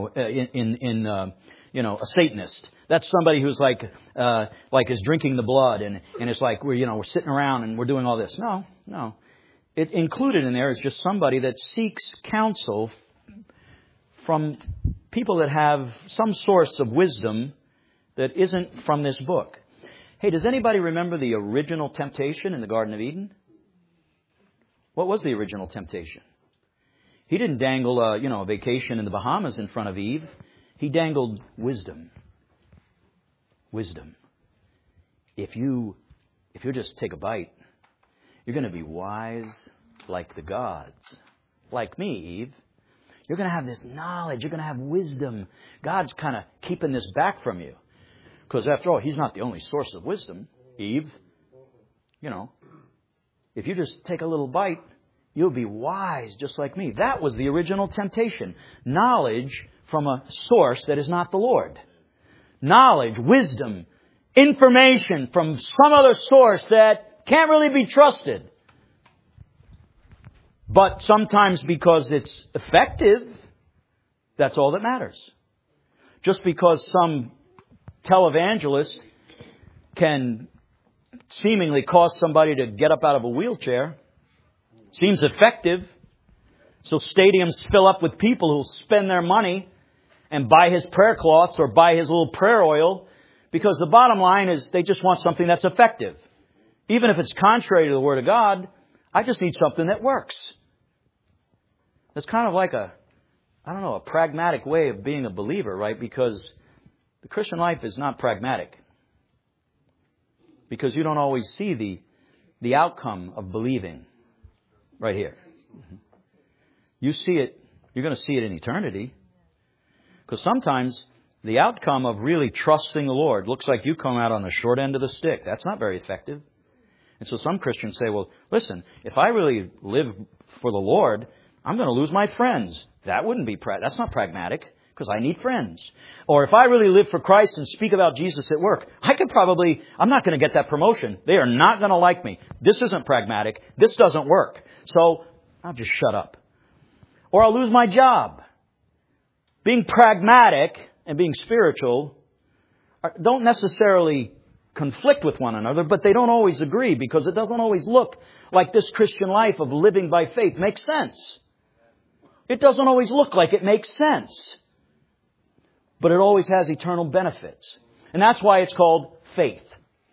Satanist. That's somebody who's like is drinking the blood and it's like we're sitting around and we're doing all this. No. It included in there is just somebody that seeks counsel from people that have some source of wisdom that isn't from this book. Hey, does anybody remember the original temptation in the Garden of Eden? What was the original temptation? He didn't dangle a vacation in the Bahamas in front of Eve. He dangled wisdom. Wisdom. If you just take a bite, you're going to be wise like the gods. Like me, Eve. You're going to have this knowledge. You're going to have wisdom. God's kind of keeping this back from you. Because after all, He's not the only source of wisdom, Eve. If you just take a little bite, you'll be wise just like me. That was the original temptation. Knowledge from a source that is not the Lord. Knowledge, wisdom, information from some other source that can't really be trusted. But sometimes because it's effective, that's all that matters. Just because some televangelist can seemingly cause somebody to get up out of a wheelchair, seems effective, so stadiums fill up with people who'll spend their money and buy his prayer cloths or buy his little prayer oil, because the bottom line is they just want something that's effective. Even if it's contrary to the Word of God, I just need something that works. That's kind of like a pragmatic way of being a believer, right? Because the Christian life is not pragmatic. Because you don't always see the outcome of believing right here. You see it, you're going to see it in eternity. Because sometimes the outcome of really trusting the Lord looks like you come out on the short end of the stick. That's not very effective. And so some Christians say, well, listen, if I really live for the Lord, I'm going to lose my friends. That wouldn't be, that's not pragmatic, because I need friends. Or if I really live for Christ and speak about Jesus at work, I'm not going to get that promotion. They are not going to like me. This isn't pragmatic. This doesn't work. So I'll just shut up. Or I'll lose my job. Being pragmatic and being spiritual don't necessarily conflict with one another, but they don't always agree, because it doesn't always look like this Christian life of living by faith makes sense. It doesn't always look like it makes sense. But it always has eternal benefits. And that's why it's called faith.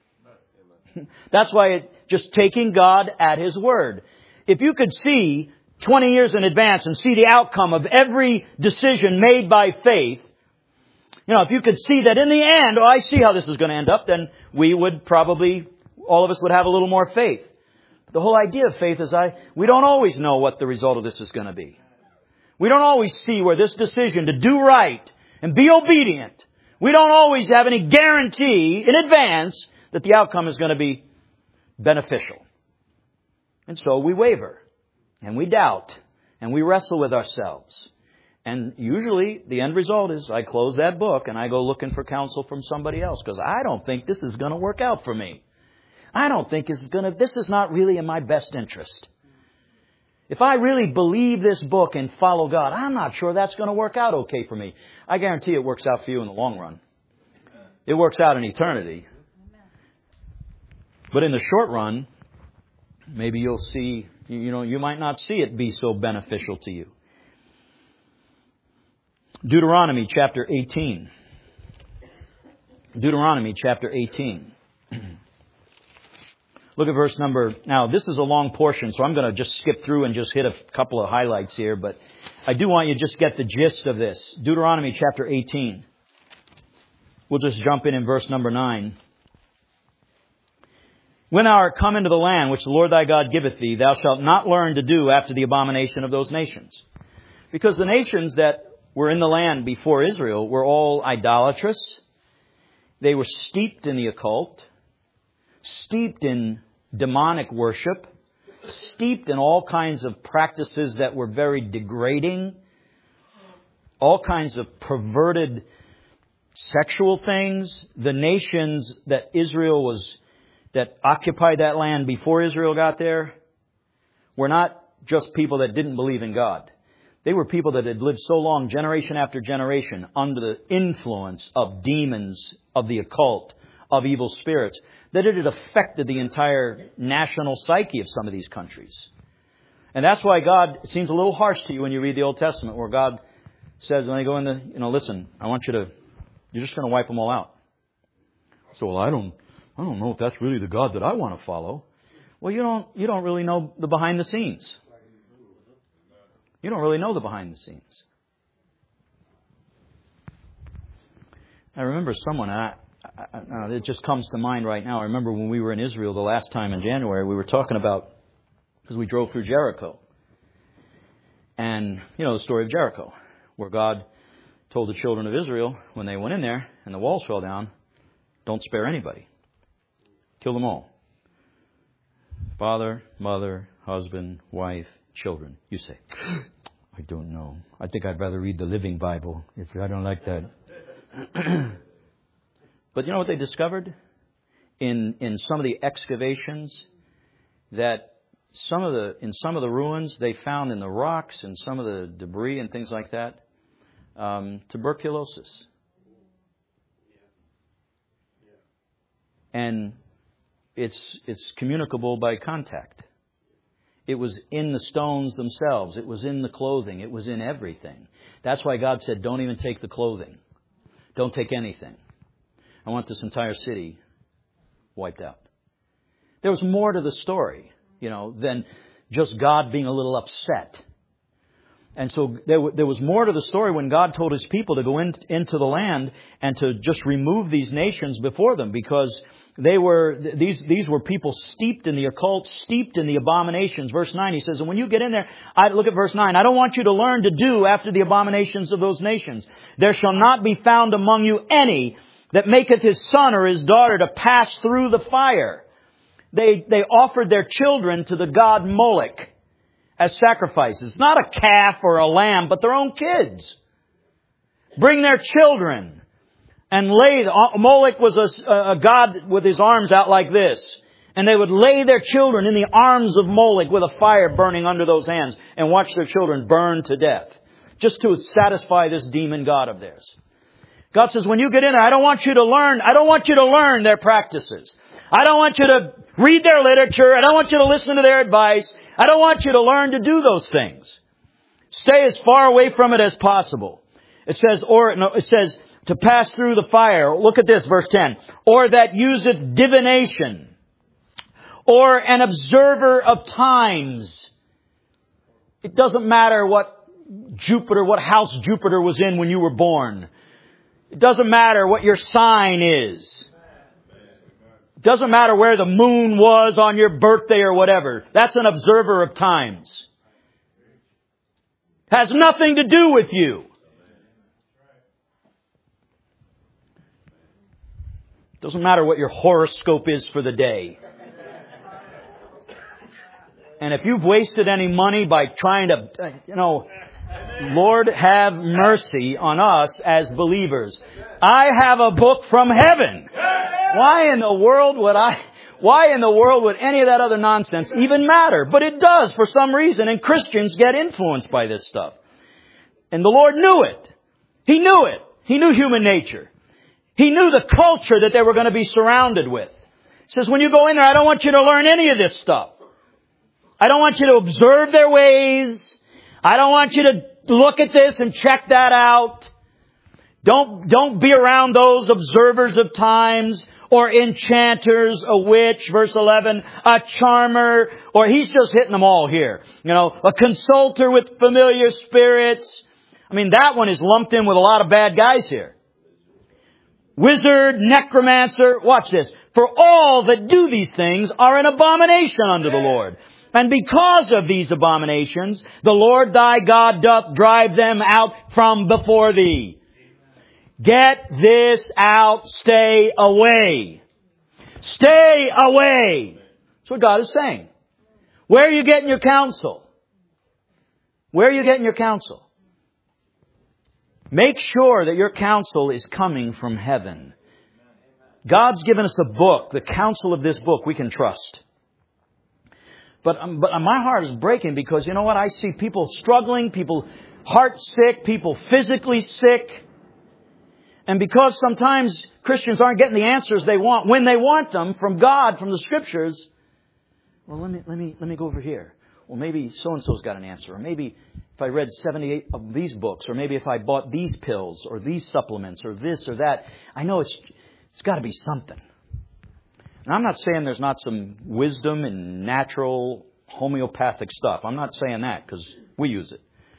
That's why just taking God at His word. If you could see 20 years in advance and see the outcome of every decision made by faith, if you could see that in the end, I see how this is going to end up, then we would probably, all of us would have a little more faith. The whole idea of faith is we don't always know what the result of this is going to be. We don't always see where this decision to do right and be obedient, we don't always have any guarantee in advance that the outcome is going to be beneficial. And so we waver, and we doubt, and we wrestle with ourselves. And usually the end result is I close that book and I go looking for counsel from somebody else, because I don't think this is going to work out for me. I don't think this is not really in my best interest. If I really believe this book and follow God, I'm not sure that's going to work out okay for me. I guarantee it works out for you in the long run. It works out in eternity. But in the short run, maybe you'll see, you might not see it be so beneficial to you. Deuteronomy chapter 18. Deuteronomy chapter 18. Look at verse number... Now, this is a long portion, so I'm going to just skip through and just hit a couple of highlights here. But I do want you to just get the gist of this. Deuteronomy chapter 18. We'll just jump in verse number 9. When thou art come into the land which the Lord thy God giveth thee, thou shalt not learn to do after the abomination of those nations. Because the nations that were in the land before Israel were all idolatrous. They were steeped in the occult, steeped in demonic worship, steeped in all kinds of practices that were very degrading, all kinds of perverted sexual things. The nations that that occupied that land before Israel got there were not just people that didn't believe in God. They were people that had lived so long, generation after generation, under the influence of demons, of the occult, of evil spirits, that it had affected the entire national psyche of some of these countries. And that's why God, it seems a little harsh to you when you read the Old Testament, where God says, when they go in listen, you're just going to wipe them all out. So, I don't know if that's really the God that I want to follow. Well, you don't really know the behind the scenes. You don't really know the behind the scenes. I remember someone, it just comes to mind right now. I remember when we were in Israel the last time in January, we were talking about, because we drove through Jericho. And, you know, the story of Jericho, where God told the children of Israel when they went in there and the walls fell down, don't spare anybody. Kill them all. Father, mother, husband, wife, children. You say, I don't know. I think I'd rather read the Living Bible if I don't like that. But you know what they discovered? In some of the excavations, that in some of the ruins they found in the rocks and some of the debris and things like that, tuberculosis. And it's communicable by contact. It was in the stones themselves. It was in the clothing. It was in everything. That's why God said, don't even take the clothing. Don't take anything. I want this entire city wiped out. There was more to the story, than just God being a little upset. And so there was more to the story when God told His people to go into the land and to just remove these nations before them, because these were people steeped in the occult, steeped in the abominations. Verse 9, He says, and when you get in there, look at verse 9, I don't want you to learn to do after the abominations of those nations. There shall not be found among you any that maketh his son or his daughter to pass through the fire. They offered their children to the god Moloch as sacrifices. Not a calf or a lamb, but their own kids. Bring their children. And Moloch was a god with his arms out like this. And they would lay their children in the arms of Moloch with a fire burning under those hands and watch their children burn to death. Just to satisfy this demon god of theirs. God says, when you get in there, I don't want you to learn their practices. I don't want you to read their literature. I don't want you to listen to their advice. I don't want you to learn to do those things. Stay as far away from it as possible. It says to pass through the fire. Look at this, verse 10. Or that useth divination, or an observer of times. It doesn't matter what house Jupiter was in when you were born. It doesn't matter what your sign is. It doesn't matter where the moon was on your birthday or whatever. That's an observer of times. Has nothing to do with you. Doesn't matter what your horoscope is for the day. And if you've wasted any money by trying to, Lord have mercy on us as believers. I have a book from heaven. Why in the world would any of that other nonsense even matter? But it does for some reason, and Christians get influenced by this stuff. And the Lord knew it. He knew it. He knew human nature. He knew the culture that they were going to be surrounded with. He says, when you go in there, I don't want you to learn any of this stuff. I don't want you to observe their ways. I don't want you to look at this and check that out. Don't be around those observers of times, or enchanters, a witch, verse 11, a charmer, or he's just hitting them all here. A consulter with familiar spirits. That one is lumped in with a lot of bad guys here. Wizard, necromancer, watch this. For all that do these things are an abomination unto the Lord. And because of these abominations, the Lord thy God doth drive them out from before thee. Get this out. Stay away. Stay away. That's what God is saying. Where are you getting your counsel? Where are you getting your counsel? Make sure that your counsel is coming from heaven. God's given us a book. The counsel of this book we can trust. But my heart is breaking because you know what? I see people struggling, people heart sick, people physically sick. And because sometimes Christians aren't getting the answers they want when they want them from God, from the Scriptures. Well, let me go over here. Well, maybe so-and-so's got an answer. Or maybe if I read 78 of these books. Or maybe if I bought these pills or these supplements or this or that. I know it's got to be something. And I'm not saying there's not some wisdom and natural homeopathic stuff. I'm not saying that because we use it.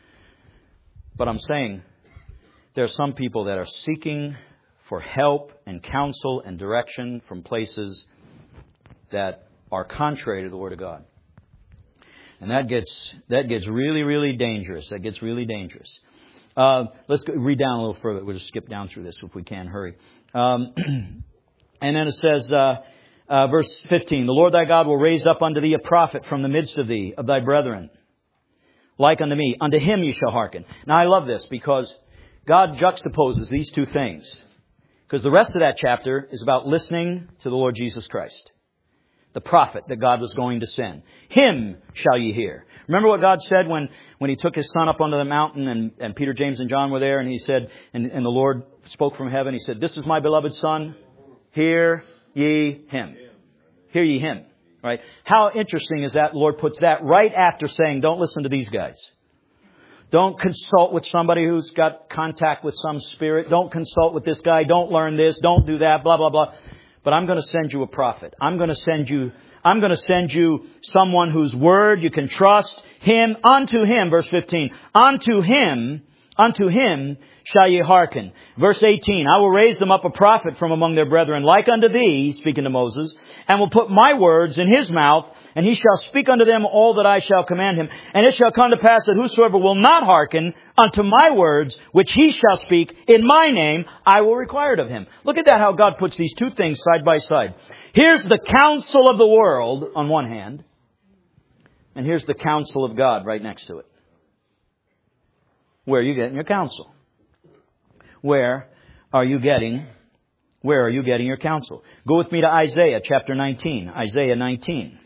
But I'm saying there are some people that are seeking for help and counsel and direction from places that are contrary to the Word of God. And that gets really, really dangerous. That gets really dangerous. Let's read down a little further. We'll just skip down through this if we can. Hurry. And then it says, verse 15, the Lord thy God will raise up unto thee a prophet from the midst of thee, of thy brethren, like unto me. Unto him ye shall hearken. Now I love this because God juxtaposes these two things. Because the rest of that chapter is about listening to the Lord Jesus Christ, the prophet that God was going to send. Him shall ye hear. Remember what God said when He took His Son up onto the mountain and Peter, James, and John were there, and He said, and the Lord spoke from heaven. He said, this is my beloved Son. Hear ye Him. Hear ye Him. Right? How interesting is that? The Lord puts that right after saying, don't listen to these guys. Don't consult with somebody who's got contact with some spirit. Don't consult with this guy. Don't learn this. Don't do that. Blah, blah, blah. But I'm going to send you a prophet. I'm going to send you someone whose word you can trust. Him, unto him, verse 15, unto him shall ye hearken. Verse 18, I will raise them up a prophet from among their brethren, like unto thee, speaking to Moses, and will put my words in his mouth, and he shall speak unto them all that I shall command him. And it shall come to pass that whosoever will not hearken unto my words, which he shall speak in my name, I will require it of him. Look at that, how God puts these two things side by side. Here's the counsel of the world on one hand, and here's the counsel of God right next to it. Where are you getting your counsel? Where are you getting your counsel? Go with me to Isaiah chapter 19. Isaiah 19.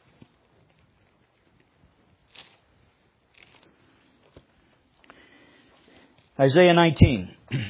Isaiah 19.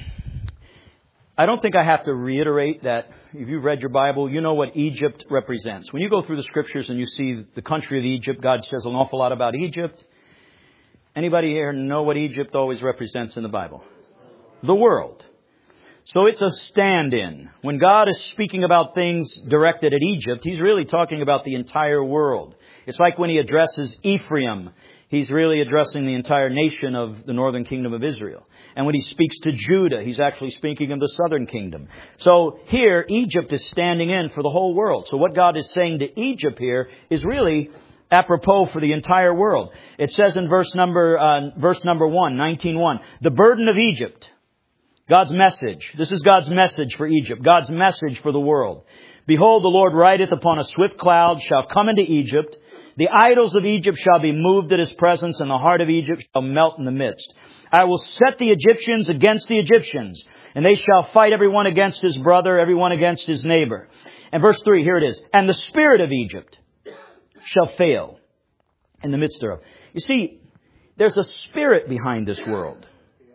I don't think I have to reiterate that if you've read your Bible, you know what Egypt represents. When you go through the Scriptures and you see the country of Egypt, God says an awful lot about Egypt. Anybody here know what Egypt always represents in the Bible? The world. So it's a stand-in. When God is speaking about things directed at Egypt, He's really talking about the entire world. It's like when He addresses Ephraim, He's really addressing the entire nation of the northern kingdom of Israel. And when He speaks to Judah, He's actually speaking of the southern kingdom. So here, Egypt is standing in for the whole world. So what God is saying to Egypt here is really apropos for the entire world. It says in verse number 1, 19:1, the burden of Egypt. God's message. This is God's message for Egypt. God's message for the world. Behold, the Lord rideth upon a swift cloud, shall come into Egypt. The idols of Egypt shall be moved at His presence, and the heart of Egypt shall melt in the midst. I will set the Egyptians against the Egyptians, and they shall fight every one against his brother, every one against his neighbor. And verse 3, here it is. And the spirit of Egypt shall fail in the midst thereof. You see, there's a spirit behind this world.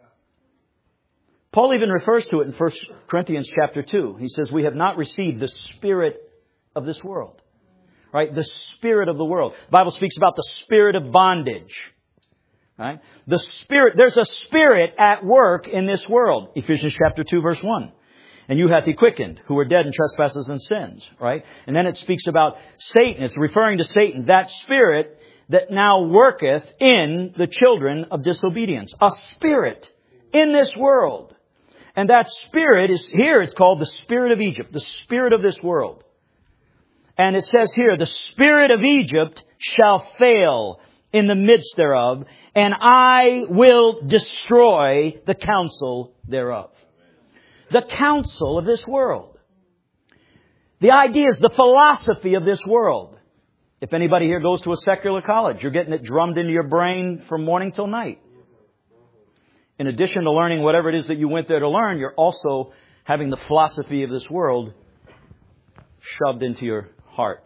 Paul even refers to it in 1 Corinthians chapter 2. He says, we have not received the spirit of this world. Right? The spirit of the world. The Bible speaks about the spirit of bondage. Right? The spirit, there's a spirit at work in this world. Ephesians chapter 2 verse 1. And you hath He quickened, who were dead in trespasses and sins. Right? And then it speaks about Satan. It's referring to Satan. That spirit that now worketh in the children of disobedience. A spirit in this world. And that spirit is, here it's called the spirit of Egypt, the spirit of this world. And it says here, the spirit of Egypt shall fail in the midst thereof, and I will destroy the counsel thereof. The counsel of this world. The ideas, the philosophy of this world. If anybody here goes to a secular college, you're getting it drummed into your brain from morning till night. In addition to learning whatever it is that you went there to learn, you're also having the philosophy of this world shoved into your heart.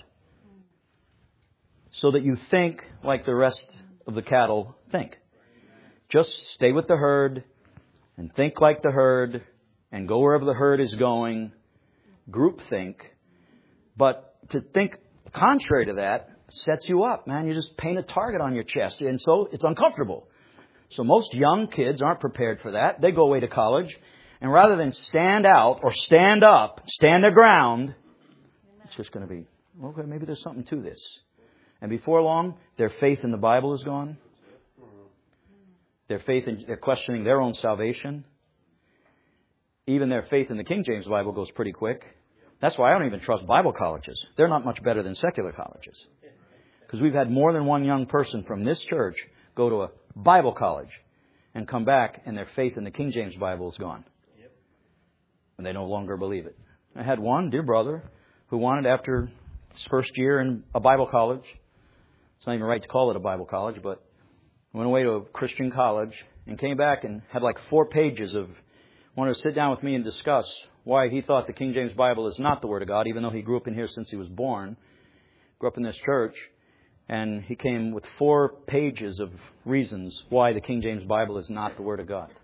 So that you think like the rest of the cattle think. Just stay with the herd and think like the herd and go wherever the herd is going. Group think. But to think contrary to that sets you up, man. You just paint a target on your chest. And so it's uncomfortable. So most young kids aren't prepared for that. They go away to college. And rather than stand out or stand up, stand their ground, it's just going to be, okay, maybe there's something to this. And before long, their faith in the Bible is gone. they're questioning their own salvation. Even their faith in the King James Bible goes pretty quick. That's why I don't even trust Bible colleges. They're not much better than secular colleges. Because we've had more than one young person from this church go to a Bible college and come back and their faith in the King James Bible is gone. And they no longer believe it. I had one dear brother who wanted, after his first year in a Bible college, it's not even right to call it a Bible college, but went away to a Christian college and came back and had like 4 pages of, wanted to sit down with me and discuss why he thought the King James Bible is not the Word of God, even though he grew up in here since he was born, grew up in this church, and he came with 4 pages of reasons why the King James Bible is not the Word of God.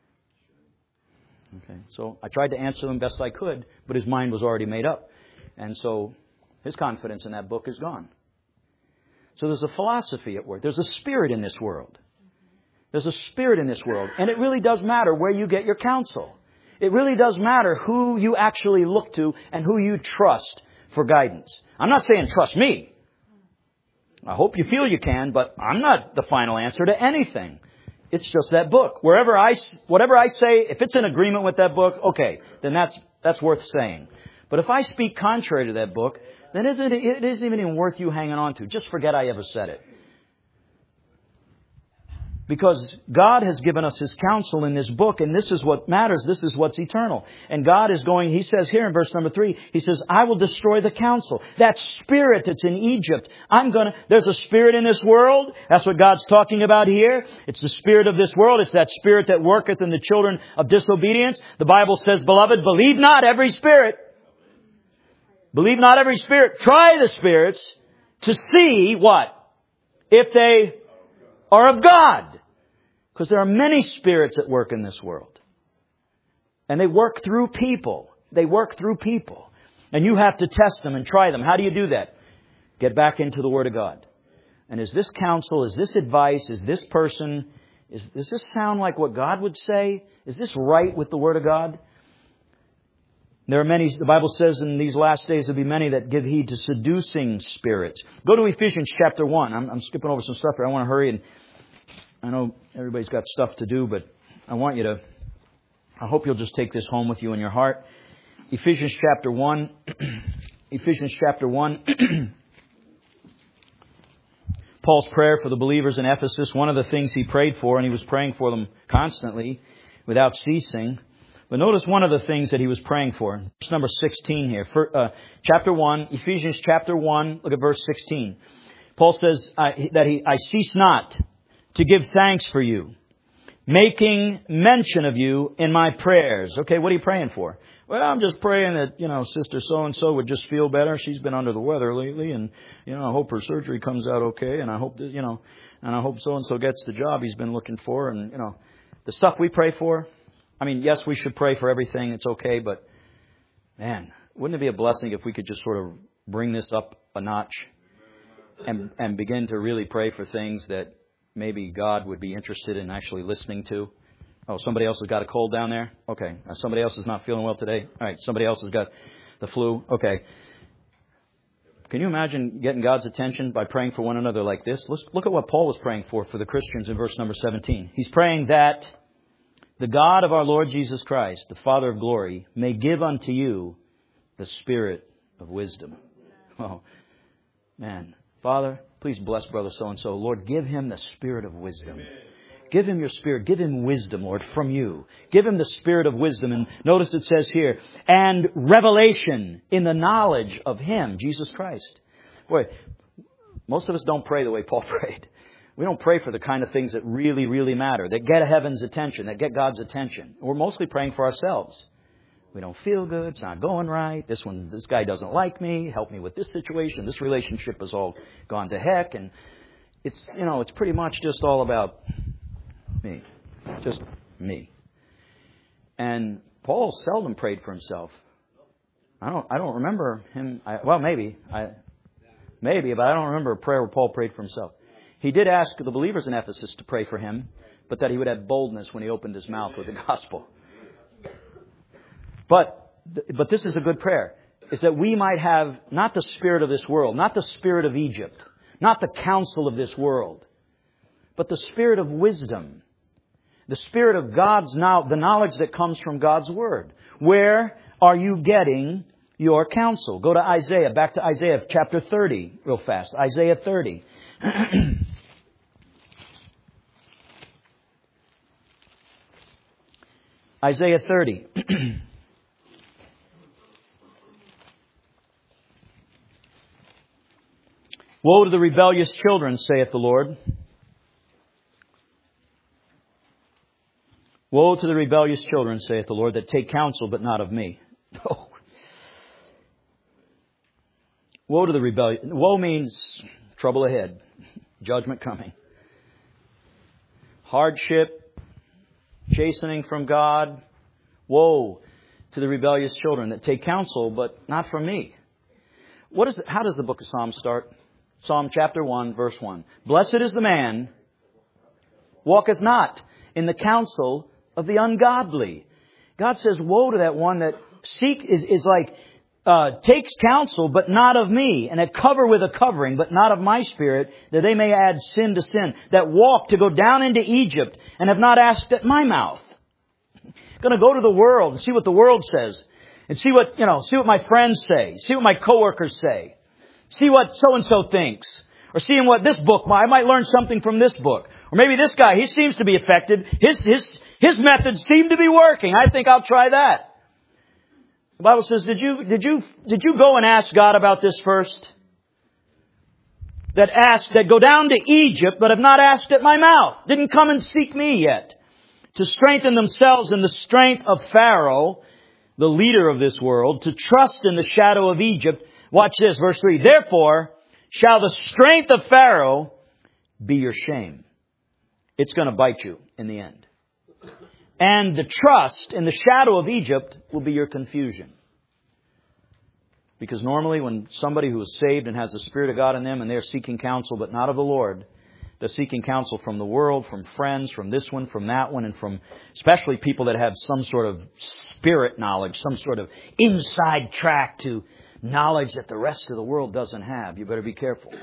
Okay, so I tried to answer him best I could, but his mind was already made up. And so his confidence in that book is gone. So there's a philosophy at work. There's a spirit in this world. There's a spirit in this world. And it really does matter where you get your counsel. It really does matter who you actually look to and who you trust for guidance. I'm not saying trust me. I hope you feel you can, but I'm not the final answer to anything. It's just that book. Whatever I say, if it's in agreement with that book, okay, then that's worth saying. But if I speak contrary to that book, then it isn't even worth you hanging on to. Just forget I ever said it. Because God has given us His counsel in this book, and this is what matters. This is what's eternal. And God is going, He says here in verse number 3, He says, I will destroy the counsel. That spirit that's in Egypt, there's a spirit in this world. That's what God's talking about here. It's the spirit of this world. It's that spirit that worketh in the children of disobedience. The Bible says, beloved, believe not every spirit. Believe not every spirit. Try the spirits to see what? If they are of God. Because there are many spirits at work in this world. And they work through people. They work through people. And you have to test them and try them. How do you do that? Get back into the Word of God. And is this counsel, is this advice, is this person, does this sound like what God would say? Is this right with the Word of God? There are many, the Bible says in these last days there'll be many that give heed to seducing spirits. Go to Ephesians chapter 1. I'm skipping over some stuff here. I want to hurry, and I know everybody's got stuff to do, but I hope you'll just take this home with you in your heart. Ephesians chapter 1. Ephesians chapter 1. Paul's prayer for the believers in Ephesus. One of the things he prayed for, and he was praying for them constantly without ceasing. But notice one of the things that he was praying for. Verse number 16 here. Chapter 1, Ephesians chapter 1, look at verse 16. Paul says I cease not to give thanks for you, making mention of you in my prayers. Okay, what are you praying for? Well, I'm just praying that, Sister so-and-so would just feel better. She's been under the weather lately, and, I hope her surgery comes out okay, and I hope that, and I hope so-and-so gets the job he's been looking for, and, the stuff we pray for. I mean, yes, we should pray for everything. It's okay, but, man, wouldn't it be a blessing if we could just sort of bring this up a notch and begin to really pray for things that maybe God would be interested in actually listening to? Oh, somebody else has got a cold down there? Okay. Somebody else is not feeling well today? All right. Somebody else has got the flu? Okay. Can you imagine getting God's attention by praying for one another like this? Let's look at what Paul was praying for the Christians in verse number 17. He's praying that the God of our Lord Jesus Christ, the Father of glory, may give unto you the spirit of wisdom. Oh, man. Father, please bless brother so-and-so. Lord, give him the spirit of wisdom. Give him your spirit. Give him wisdom, Lord, from you. Give him the spirit of wisdom. And notice it says here, and revelation in the knowledge of Him, Jesus Christ. Boy, most of us don't pray the way Paul prayed. We don't pray for the kind of things that really, really matter, that get heaven's attention, that get God's attention. We're mostly praying for ourselves. We don't feel good. It's not going right. This guy doesn't like me. Help me with this situation. This relationship has all gone to heck. And it's pretty much just all about me. Just me. And Paul seldom prayed for himself. I don't remember him. Maybe, but I don't remember a prayer where Paul prayed for himself. He did ask the believers in Ephesus to pray for him, but that he would have boldness when he opened his mouth with the gospel. But this is a good prayer, is that we might have not the spirit of this world, not the spirit of Egypt, not the counsel of this world, but the spirit of wisdom The Spirit of God's knowledge, the knowledge that comes from God's Word. Where are you getting your counsel? Go to Isaiah, back to Isaiah chapter 30 real fast. Isaiah 30. Isaiah 30. Woe to the rebellious children, saith the Lord. Woe to the rebellious children, saith the Lord, that take counsel, but not of me. Oh. Woe to the rebellious. Woe means trouble ahead, judgment coming. Hardship, chastening from God. Woe to the rebellious children that take counsel, but not from me. How does the book of Psalms start? Psalm chapter 1, verse 1. Blessed is the man walketh not in the counsel of the ungodly. God says, woe to that one that takes counsel, but not of me, and that cover with a covering, but not of my spirit, that they may add sin to sin, that walk to go down into Egypt, and have not asked at my mouth. Going to go to the world and see what the world says, and see what my friends say, see what my coworkers say, see what so-and-so thinks, or seeing what this book, I might learn something from this book. Or maybe this guy, he seems to be affected. His methods seem to be working. I think I'll try that. The Bible says, did you go and ask God about this first? That go down to Egypt, but have not asked at my mouth. Didn't come and seek me yet. To strengthen themselves in the strength of Pharaoh, the leader of this world, to trust in the shadow of Egypt. Watch this, verse 3. Therefore shall the strength of Pharaoh be your shame. It's going to bite you in the end. And the trust in the shadow of Egypt will be your confusion. Because normally when somebody who is saved and has the Spirit of God in them and they're seeking counsel but not of the Lord, they're seeking counsel from the world, from friends, from this one, from that one, and from especially people that have some sort of spirit knowledge, some sort of inside track to knowledge that the rest of the world doesn't have. You better be careful.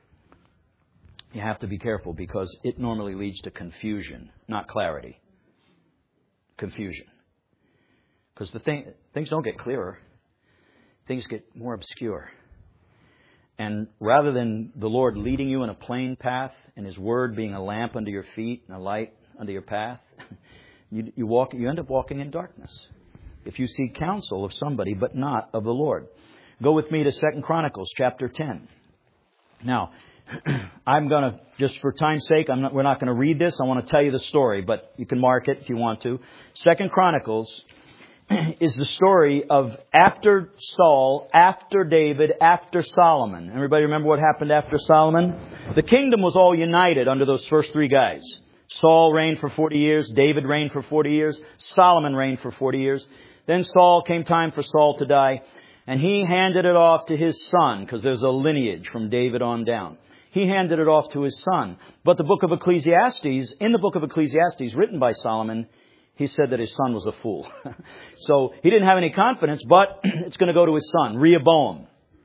You have to be careful because it normally leads to confusion, not clarity. Confusion. Because things don't get clearer. Things get more obscure. And rather than the Lord leading you in a plain path and His Word being a lamp under your feet and a light under your path, you end up walking in darkness. If you seek counsel of somebody but not of the Lord. Go with me to 2 Chronicles chapter 10. Now, I'm going to, just for time's sake, we're not going to read this. I want to tell you the story, but you can mark it if you want to. 2 Chronicles is the story of after Saul, after David, after Solomon. Everybody remember what happened after Solomon? The kingdom was all united under those first three guys. Saul reigned for 40 years. David reigned for 40 years. Solomon reigned for 40 years. Then came time for Saul to die. And he handed it off to his son, because there's a lineage from David on down. He handed it off to his son. But in the book of Ecclesiastes, written by Solomon, he said that his son was a fool. So he didn't have any confidence, but it's going to go to his son, Rehoboam.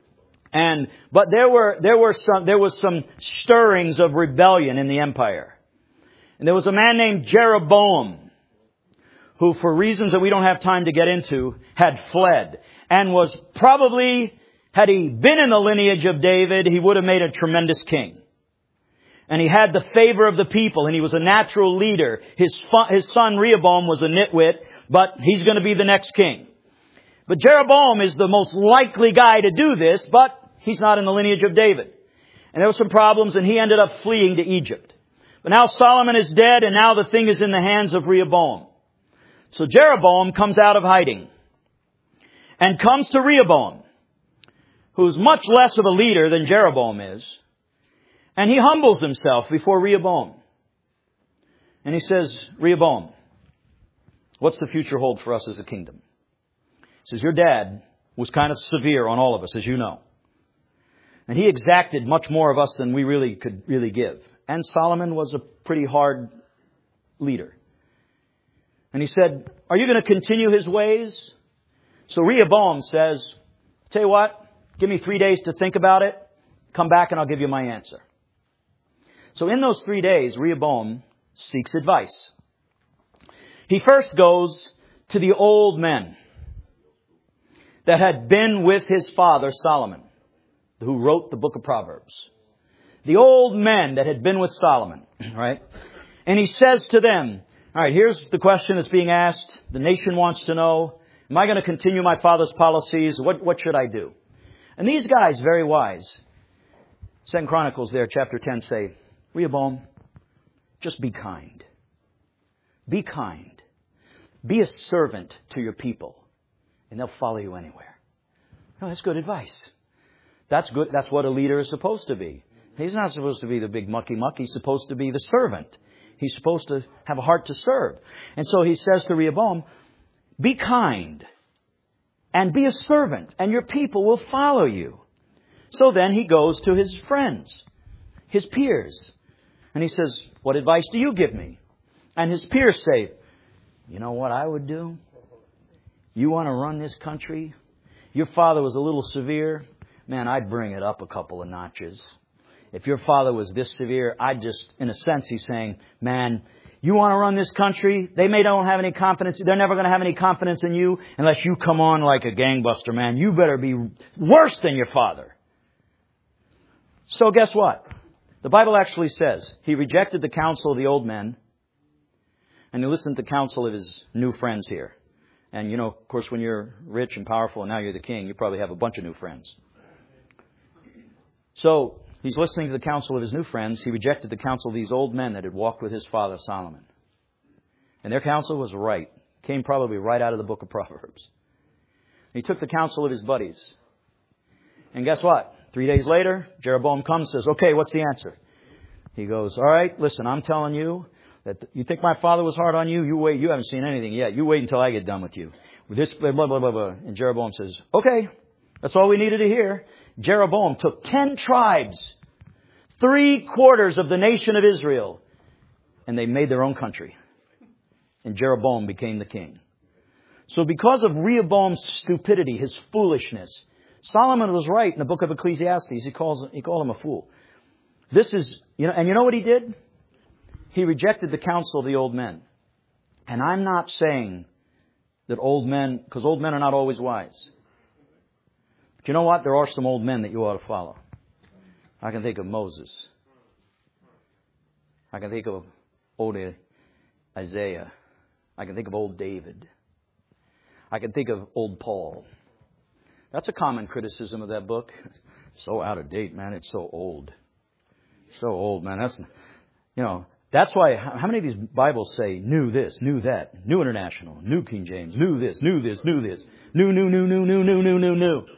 But there was some stirrings of rebellion in the empire. And there was a man named Jeroboam, who for reasons that we don't have time to get into, had fled. And was probably, had he been in the lineage of David, he would have made a tremendous king. And he had the favor of the people, and he was a natural leader. His son Rehoboam was a nitwit, but he's going to be the next king. But Jeroboam is the most likely guy to do this, but he's not in the lineage of David. And there were some problems, and he ended up fleeing to Egypt. But now Solomon is dead, and now the thing is in the hands of Rehoboam. So Jeroboam comes out of hiding and comes to Rehoboam, who's much less of a leader than Jeroboam is. And he humbles himself before Rehoboam. And he says, Rehoboam, what's the future hold for us as a kingdom? He says, your dad was kind of severe on all of us, as you know. And he exacted much more of us than we really could really give. And Solomon was a pretty hard leader. And he said, are you going to continue his ways? So Rehoboam says, tell you what, give me 3 days to think about it. Come back and I'll give you my answer. So in those 3 days, Rehoboam seeks advice. He first goes to the old men that had been with his father Solomon, who wrote the book of Proverbs. The old men that had been with Solomon, right? And he says to them, all right, here's the question that's being asked. The nation wants to know, am I going to continue my father's policies? What should I do? And these guys, very wise. 2 Chronicles there, chapter 10, say, Rehoboam, just be kind. Be kind. Be a servant to your people, and they'll follow you anywhere. Oh, that's good advice. That's good. That's what a leader is supposed to be. He's not supposed to be the big mucky muck. He's supposed to be the servant. He's supposed to have a heart to serve. And so he says to Rehoboam, be kind and be a servant, and your people will follow you. So then he goes to his friends, his peers, and he says, what advice do you give me? And his peers say, you know what I would do? You want to run this country? Your father was a little severe. Man, I'd bring it up a couple of notches. If your father was this severe, I'd just, in a sense, he's saying, man, you want to run this country? They don't have any confidence. They're never going to have any confidence in you unless you come on like a gangbuster, man. You better be worse than your father. So guess what? The Bible actually says he rejected the counsel of the old men and he listened to the counsel of his new friends here. And, you know, of course, when you're rich and powerful and now you're the king, you probably have a bunch of new friends. So he's listening to the counsel of his new friends. He rejected the counsel of these old men that had walked with his father Solomon. And their counsel was right. Came probably right out of the book of Proverbs. He took the counsel of his buddies. And guess what? 3 days later, Jeroboam comes and says, okay, what's the answer? He goes, all right, listen, I'm telling you that you think my father was hard on you? You wait. You haven't seen anything yet. You wait until I get done with you. With this, blah, blah, blah, blah, blah. And Jeroboam says, okay, that's all we needed to hear. Jeroboam took 10 tribes, 3/4 of the nation of Israel, and they made their own country. And Jeroboam became the king. So because of Rehoboam's stupidity, his foolishness, Solomon was right in the book of Ecclesiastes. He called him a fool. This is, and you know what he did? He rejected the counsel of the old men. And I'm not saying that old men, because old men are not always wise. But you know what? There are some old men that you ought to follow. I can think of Moses. I can think of old Isaiah. I can think of old David. I can think of old Paul. That's a common criticism of that book. It's so out of date, man. It's so old. So old, man. That's why, how many of these Bibles say new this, new that, new international, new King James, new this, new this, new this, new.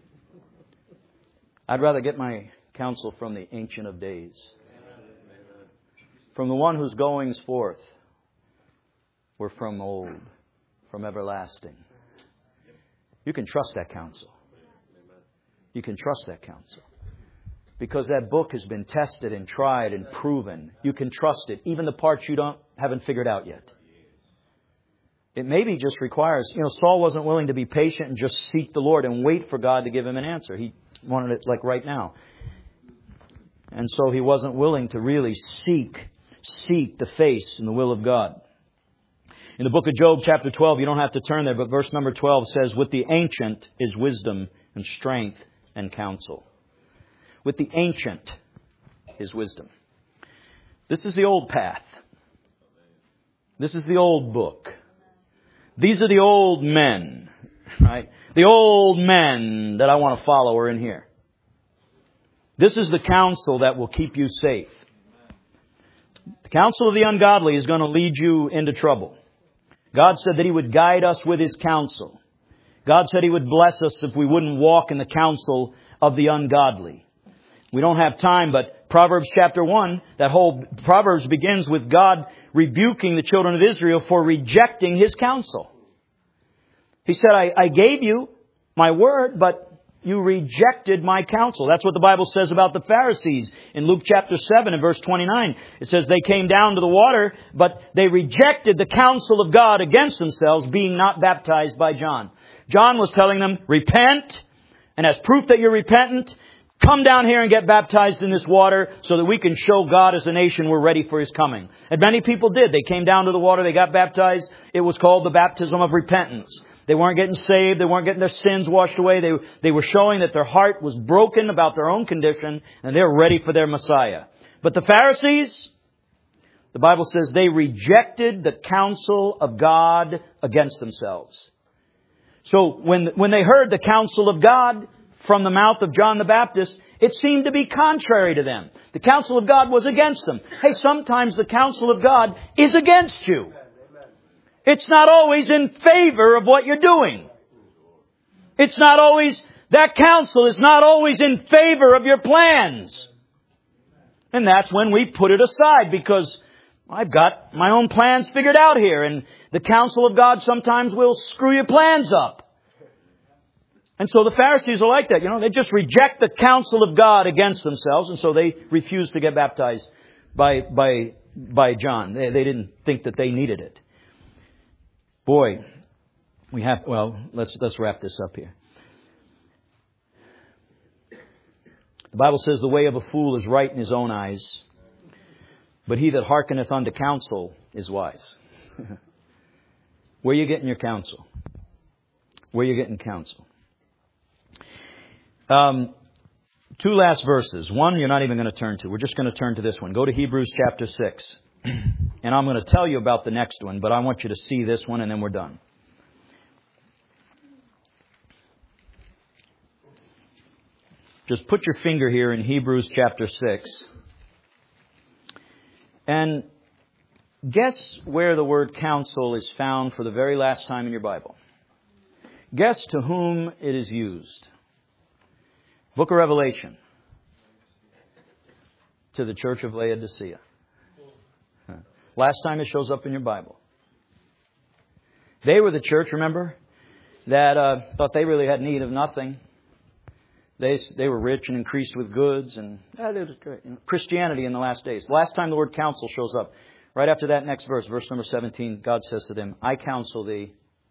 I'd rather get my counsel from the Ancient of Days. From the one whose goings forth were from old, from everlasting. You can trust that counsel. You can trust that counsel. Because that book has been tested and tried and proven. You can trust it, even the parts you haven't figured out yet. It maybe just requires, Saul wasn't willing to be patient and just seek the Lord and wait for God to give him an answer. He wanted it like right now. And so he wasn't willing to really seek the face and the will of God. In the book of Job, chapter 12, you don't have to turn there, but verse number 12 says, with the ancient is wisdom and strength and counsel. With the ancient is wisdom. This is the old path. This is the old book. These are the old men, right? The old men that I want to follow are in here. This is the counsel that will keep you safe. The counsel of the ungodly is going to lead you into trouble. God said that He would guide us with His counsel. God said He would bless us if we wouldn't walk in the counsel of the ungodly. We don't have time, but Proverbs chapter 1, that whole Proverbs begins with God rebuking the children of Israel for rejecting His counsel. He said, I gave you my word, but you rejected my counsel. That's what the Bible says about the Pharisees in Luke chapter 7 and verse 29. It says they came down to the water, but they rejected the counsel of God against themselves, being not baptized by John. John was telling them, repent, and as proof that you're repentant, Come down here and get baptized in this water so that we can show God as a nation we're ready for His coming. And many people did. They came down to the water. They got baptized. It was called the baptism of repentance. They weren't getting saved. They weren't getting their sins washed away. They were showing that their heart was broken about their own condition and they're ready for their Messiah. But the Pharisees, the Bible says they rejected the counsel of God against themselves. So when they heard the counsel of God from the mouth of John the Baptist, it seemed to be contrary to them. The counsel of God was against them. Hey, sometimes the counsel of God is against you. It's not always in favor of what you're doing. It's not always, that counsel is not always in favor of your plans. And that's when we put it aside because I've got my own plans figured out here. And the counsel of God sometimes will screw your plans up. And so the Pharisees are like that. They just reject the counsel of God against themselves. And so they refuse to get baptized by John. They didn't think that they needed it. Boy, let's wrap this up here. The Bible says the way of a fool is right in his own eyes, but he that hearkeneth unto counsel is wise. Where are you getting your counsel? Where are you getting counsel? Two last verses. One you're not even going to turn to. We're just going to turn to this one. Go to Hebrews chapter 6. And I'm going to tell you about the next one, but I want you to see this one and then we're done. Just put your finger here in Hebrews chapter 6. And guess where the word counsel is found for the very last time in your Bible. Guess to whom it is used. Book of Revelation. To the church of Laodicea. Last time it shows up in your Bible. They were the church, remember, that thought they really had need of nothing. They were rich and increased with goods and Christianity in the last days. The last time the word counsel shows up, right after that next verse number 17, God says to them, I counsel thee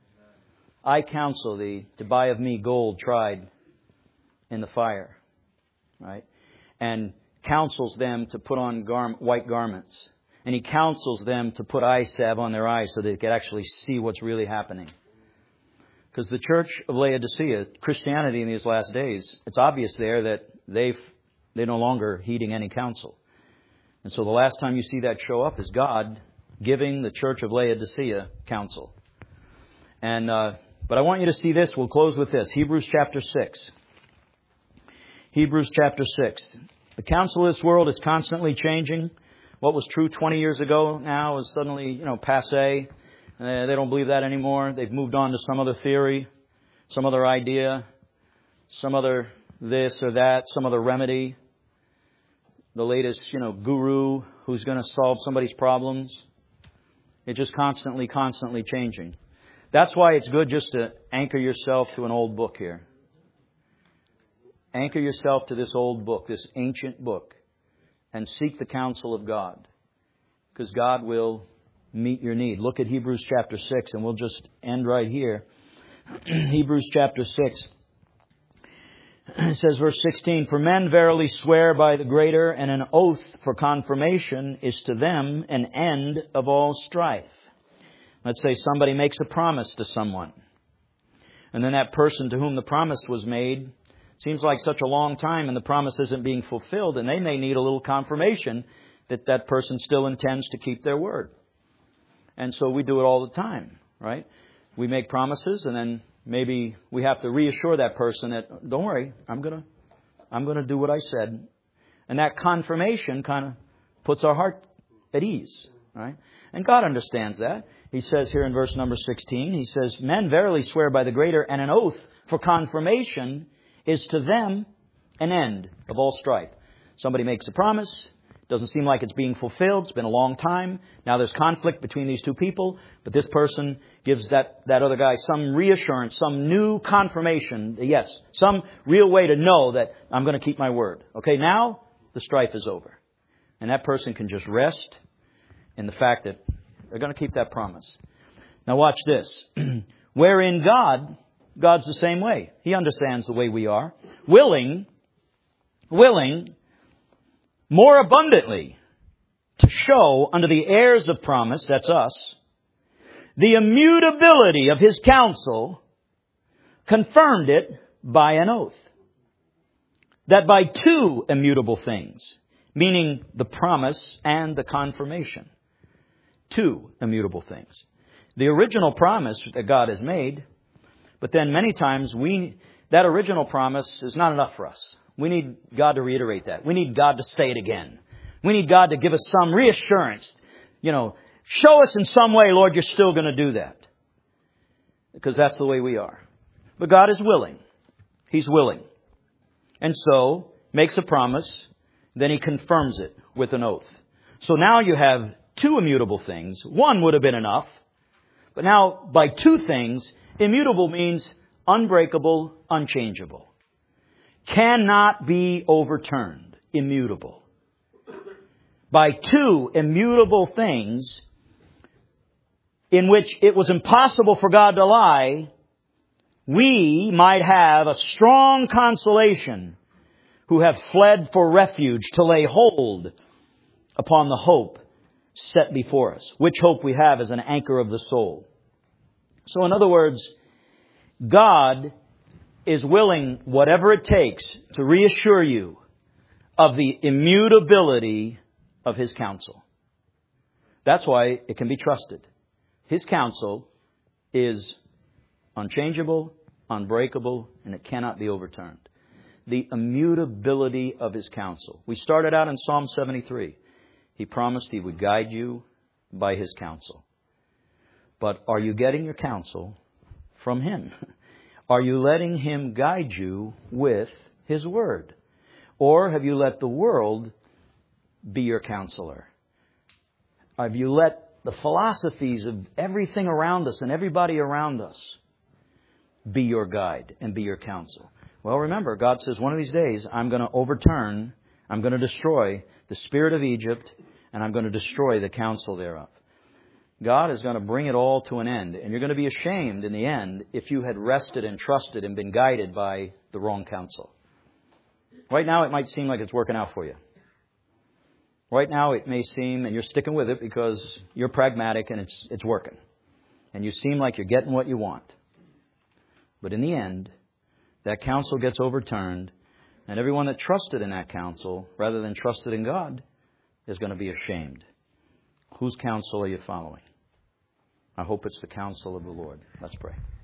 to buy of me gold tried in the fire. Right? And counsels them to put on white garments. And He counsels them to put eye salve on their eyes so they can actually see what's really happening. Because the church of Laodicea, Christianity in these last days, it's obvious there that they're no longer heeding any counsel. And so the last time you see that show up is God giving the church of Laodicea counsel. And but I want you to see this. We'll close with this. Hebrews chapter 6. Hebrews chapter 6. The counsel of this world is constantly changing. What was true 20 years ago now is suddenly, passé. They don't believe that anymore. They've moved on to some other theory, some other idea, some other this or that, some other remedy. The latest, guru who's going to solve somebody's problems. It's just constantly changing. That's why it's good just to anchor yourself to an old book here. Anchor yourself to this old book, this ancient book. And seek the counsel of God. Because God will meet your need. Look at Hebrews chapter 6 and we'll just end right here. Hebrews chapter 6. It says verse 16, For men verily swear by the greater, and an oath for confirmation is to them an end of all strife. Let's say somebody makes a promise to someone. And then that person to whom the promise was made seems like such a long time and the promise isn't being fulfilled, and they may need a little confirmation that that person still intends to keep their word. And so we do it all the time, right? We make promises and then maybe we have to reassure that person that, don't worry, I'm going to do what I said. And that confirmation kind of puts our heart at ease, right? And God understands that. He says here in verse number 16, He says, Men verily swear by the greater, and an oath for confirmation is to them an end of all strife. Somebody makes a promise. Doesn't seem like it's being fulfilled. It's been a long time. Now there's conflict between these two people. But this person gives that other guy some reassurance, some new confirmation. Yes, some real way to know that I'm going to keep my word. Okay, now the strife is over. And that person can just rest in the fact that they're going to keep that promise. Now watch this. Wherein God's the same way. He understands the way we are. Willing willing more abundantly to show unto the heirs of promise, that's us, the immutability of His counsel, confirmed it by an oath. That by two immutable things, meaning the promise and the confirmation. Two immutable things. The original promise that God has made, but then many times that original promise is not enough for us. We need God to reiterate that. We need God to say it again. We need God to give us some reassurance. Show us in some way, Lord, you're still going to do that. Because that's the way we are. But God is willing. He's willing. And so, makes a promise, then He confirms it with an oath. So now you have two immutable things. One would have been enough. But now, by two things, immutable means unbreakable, unchangeable. Cannot be overturned. Immutable. By two immutable things, in which it was impossible for God to lie, we might have a strong consolation who have fled for refuge to lay hold upon the hope set before us, which hope we have as an anchor of the soul. So in other words, God is willing, whatever it takes, to reassure you of the immutability of His counsel. That's why it can be trusted. His counsel is unchangeable, unbreakable, and it cannot be overturned. The immutability of His counsel. We started out in Psalm 73. He promised He would guide you by His counsel. But are you getting your counsel from Him? Are you letting Him guide you with His Word? Or have you let the world be your counselor? Have you let the philosophies of everything around us and everybody around us be your guide and be your counsel? Well, remember, God says one of these days I'm going to overturn, I'm going to destroy the spirit of Egypt, and I'm going to destroy the counsel thereof. God is going to bring it all to an end, and you're going to be ashamed in the end if you had rested and trusted and been guided by the wrong counsel. Right now it might seem like it's working out for you. Right now it may seem, and you're sticking with it because you're pragmatic and it's working. And you seem like you're getting what you want. But in the end, that counsel gets overturned, and everyone that trusted in that counsel, rather than trusted in God, is going to be ashamed. Whose counsel are you following? I hope it's the counsel of the Lord. Let's pray.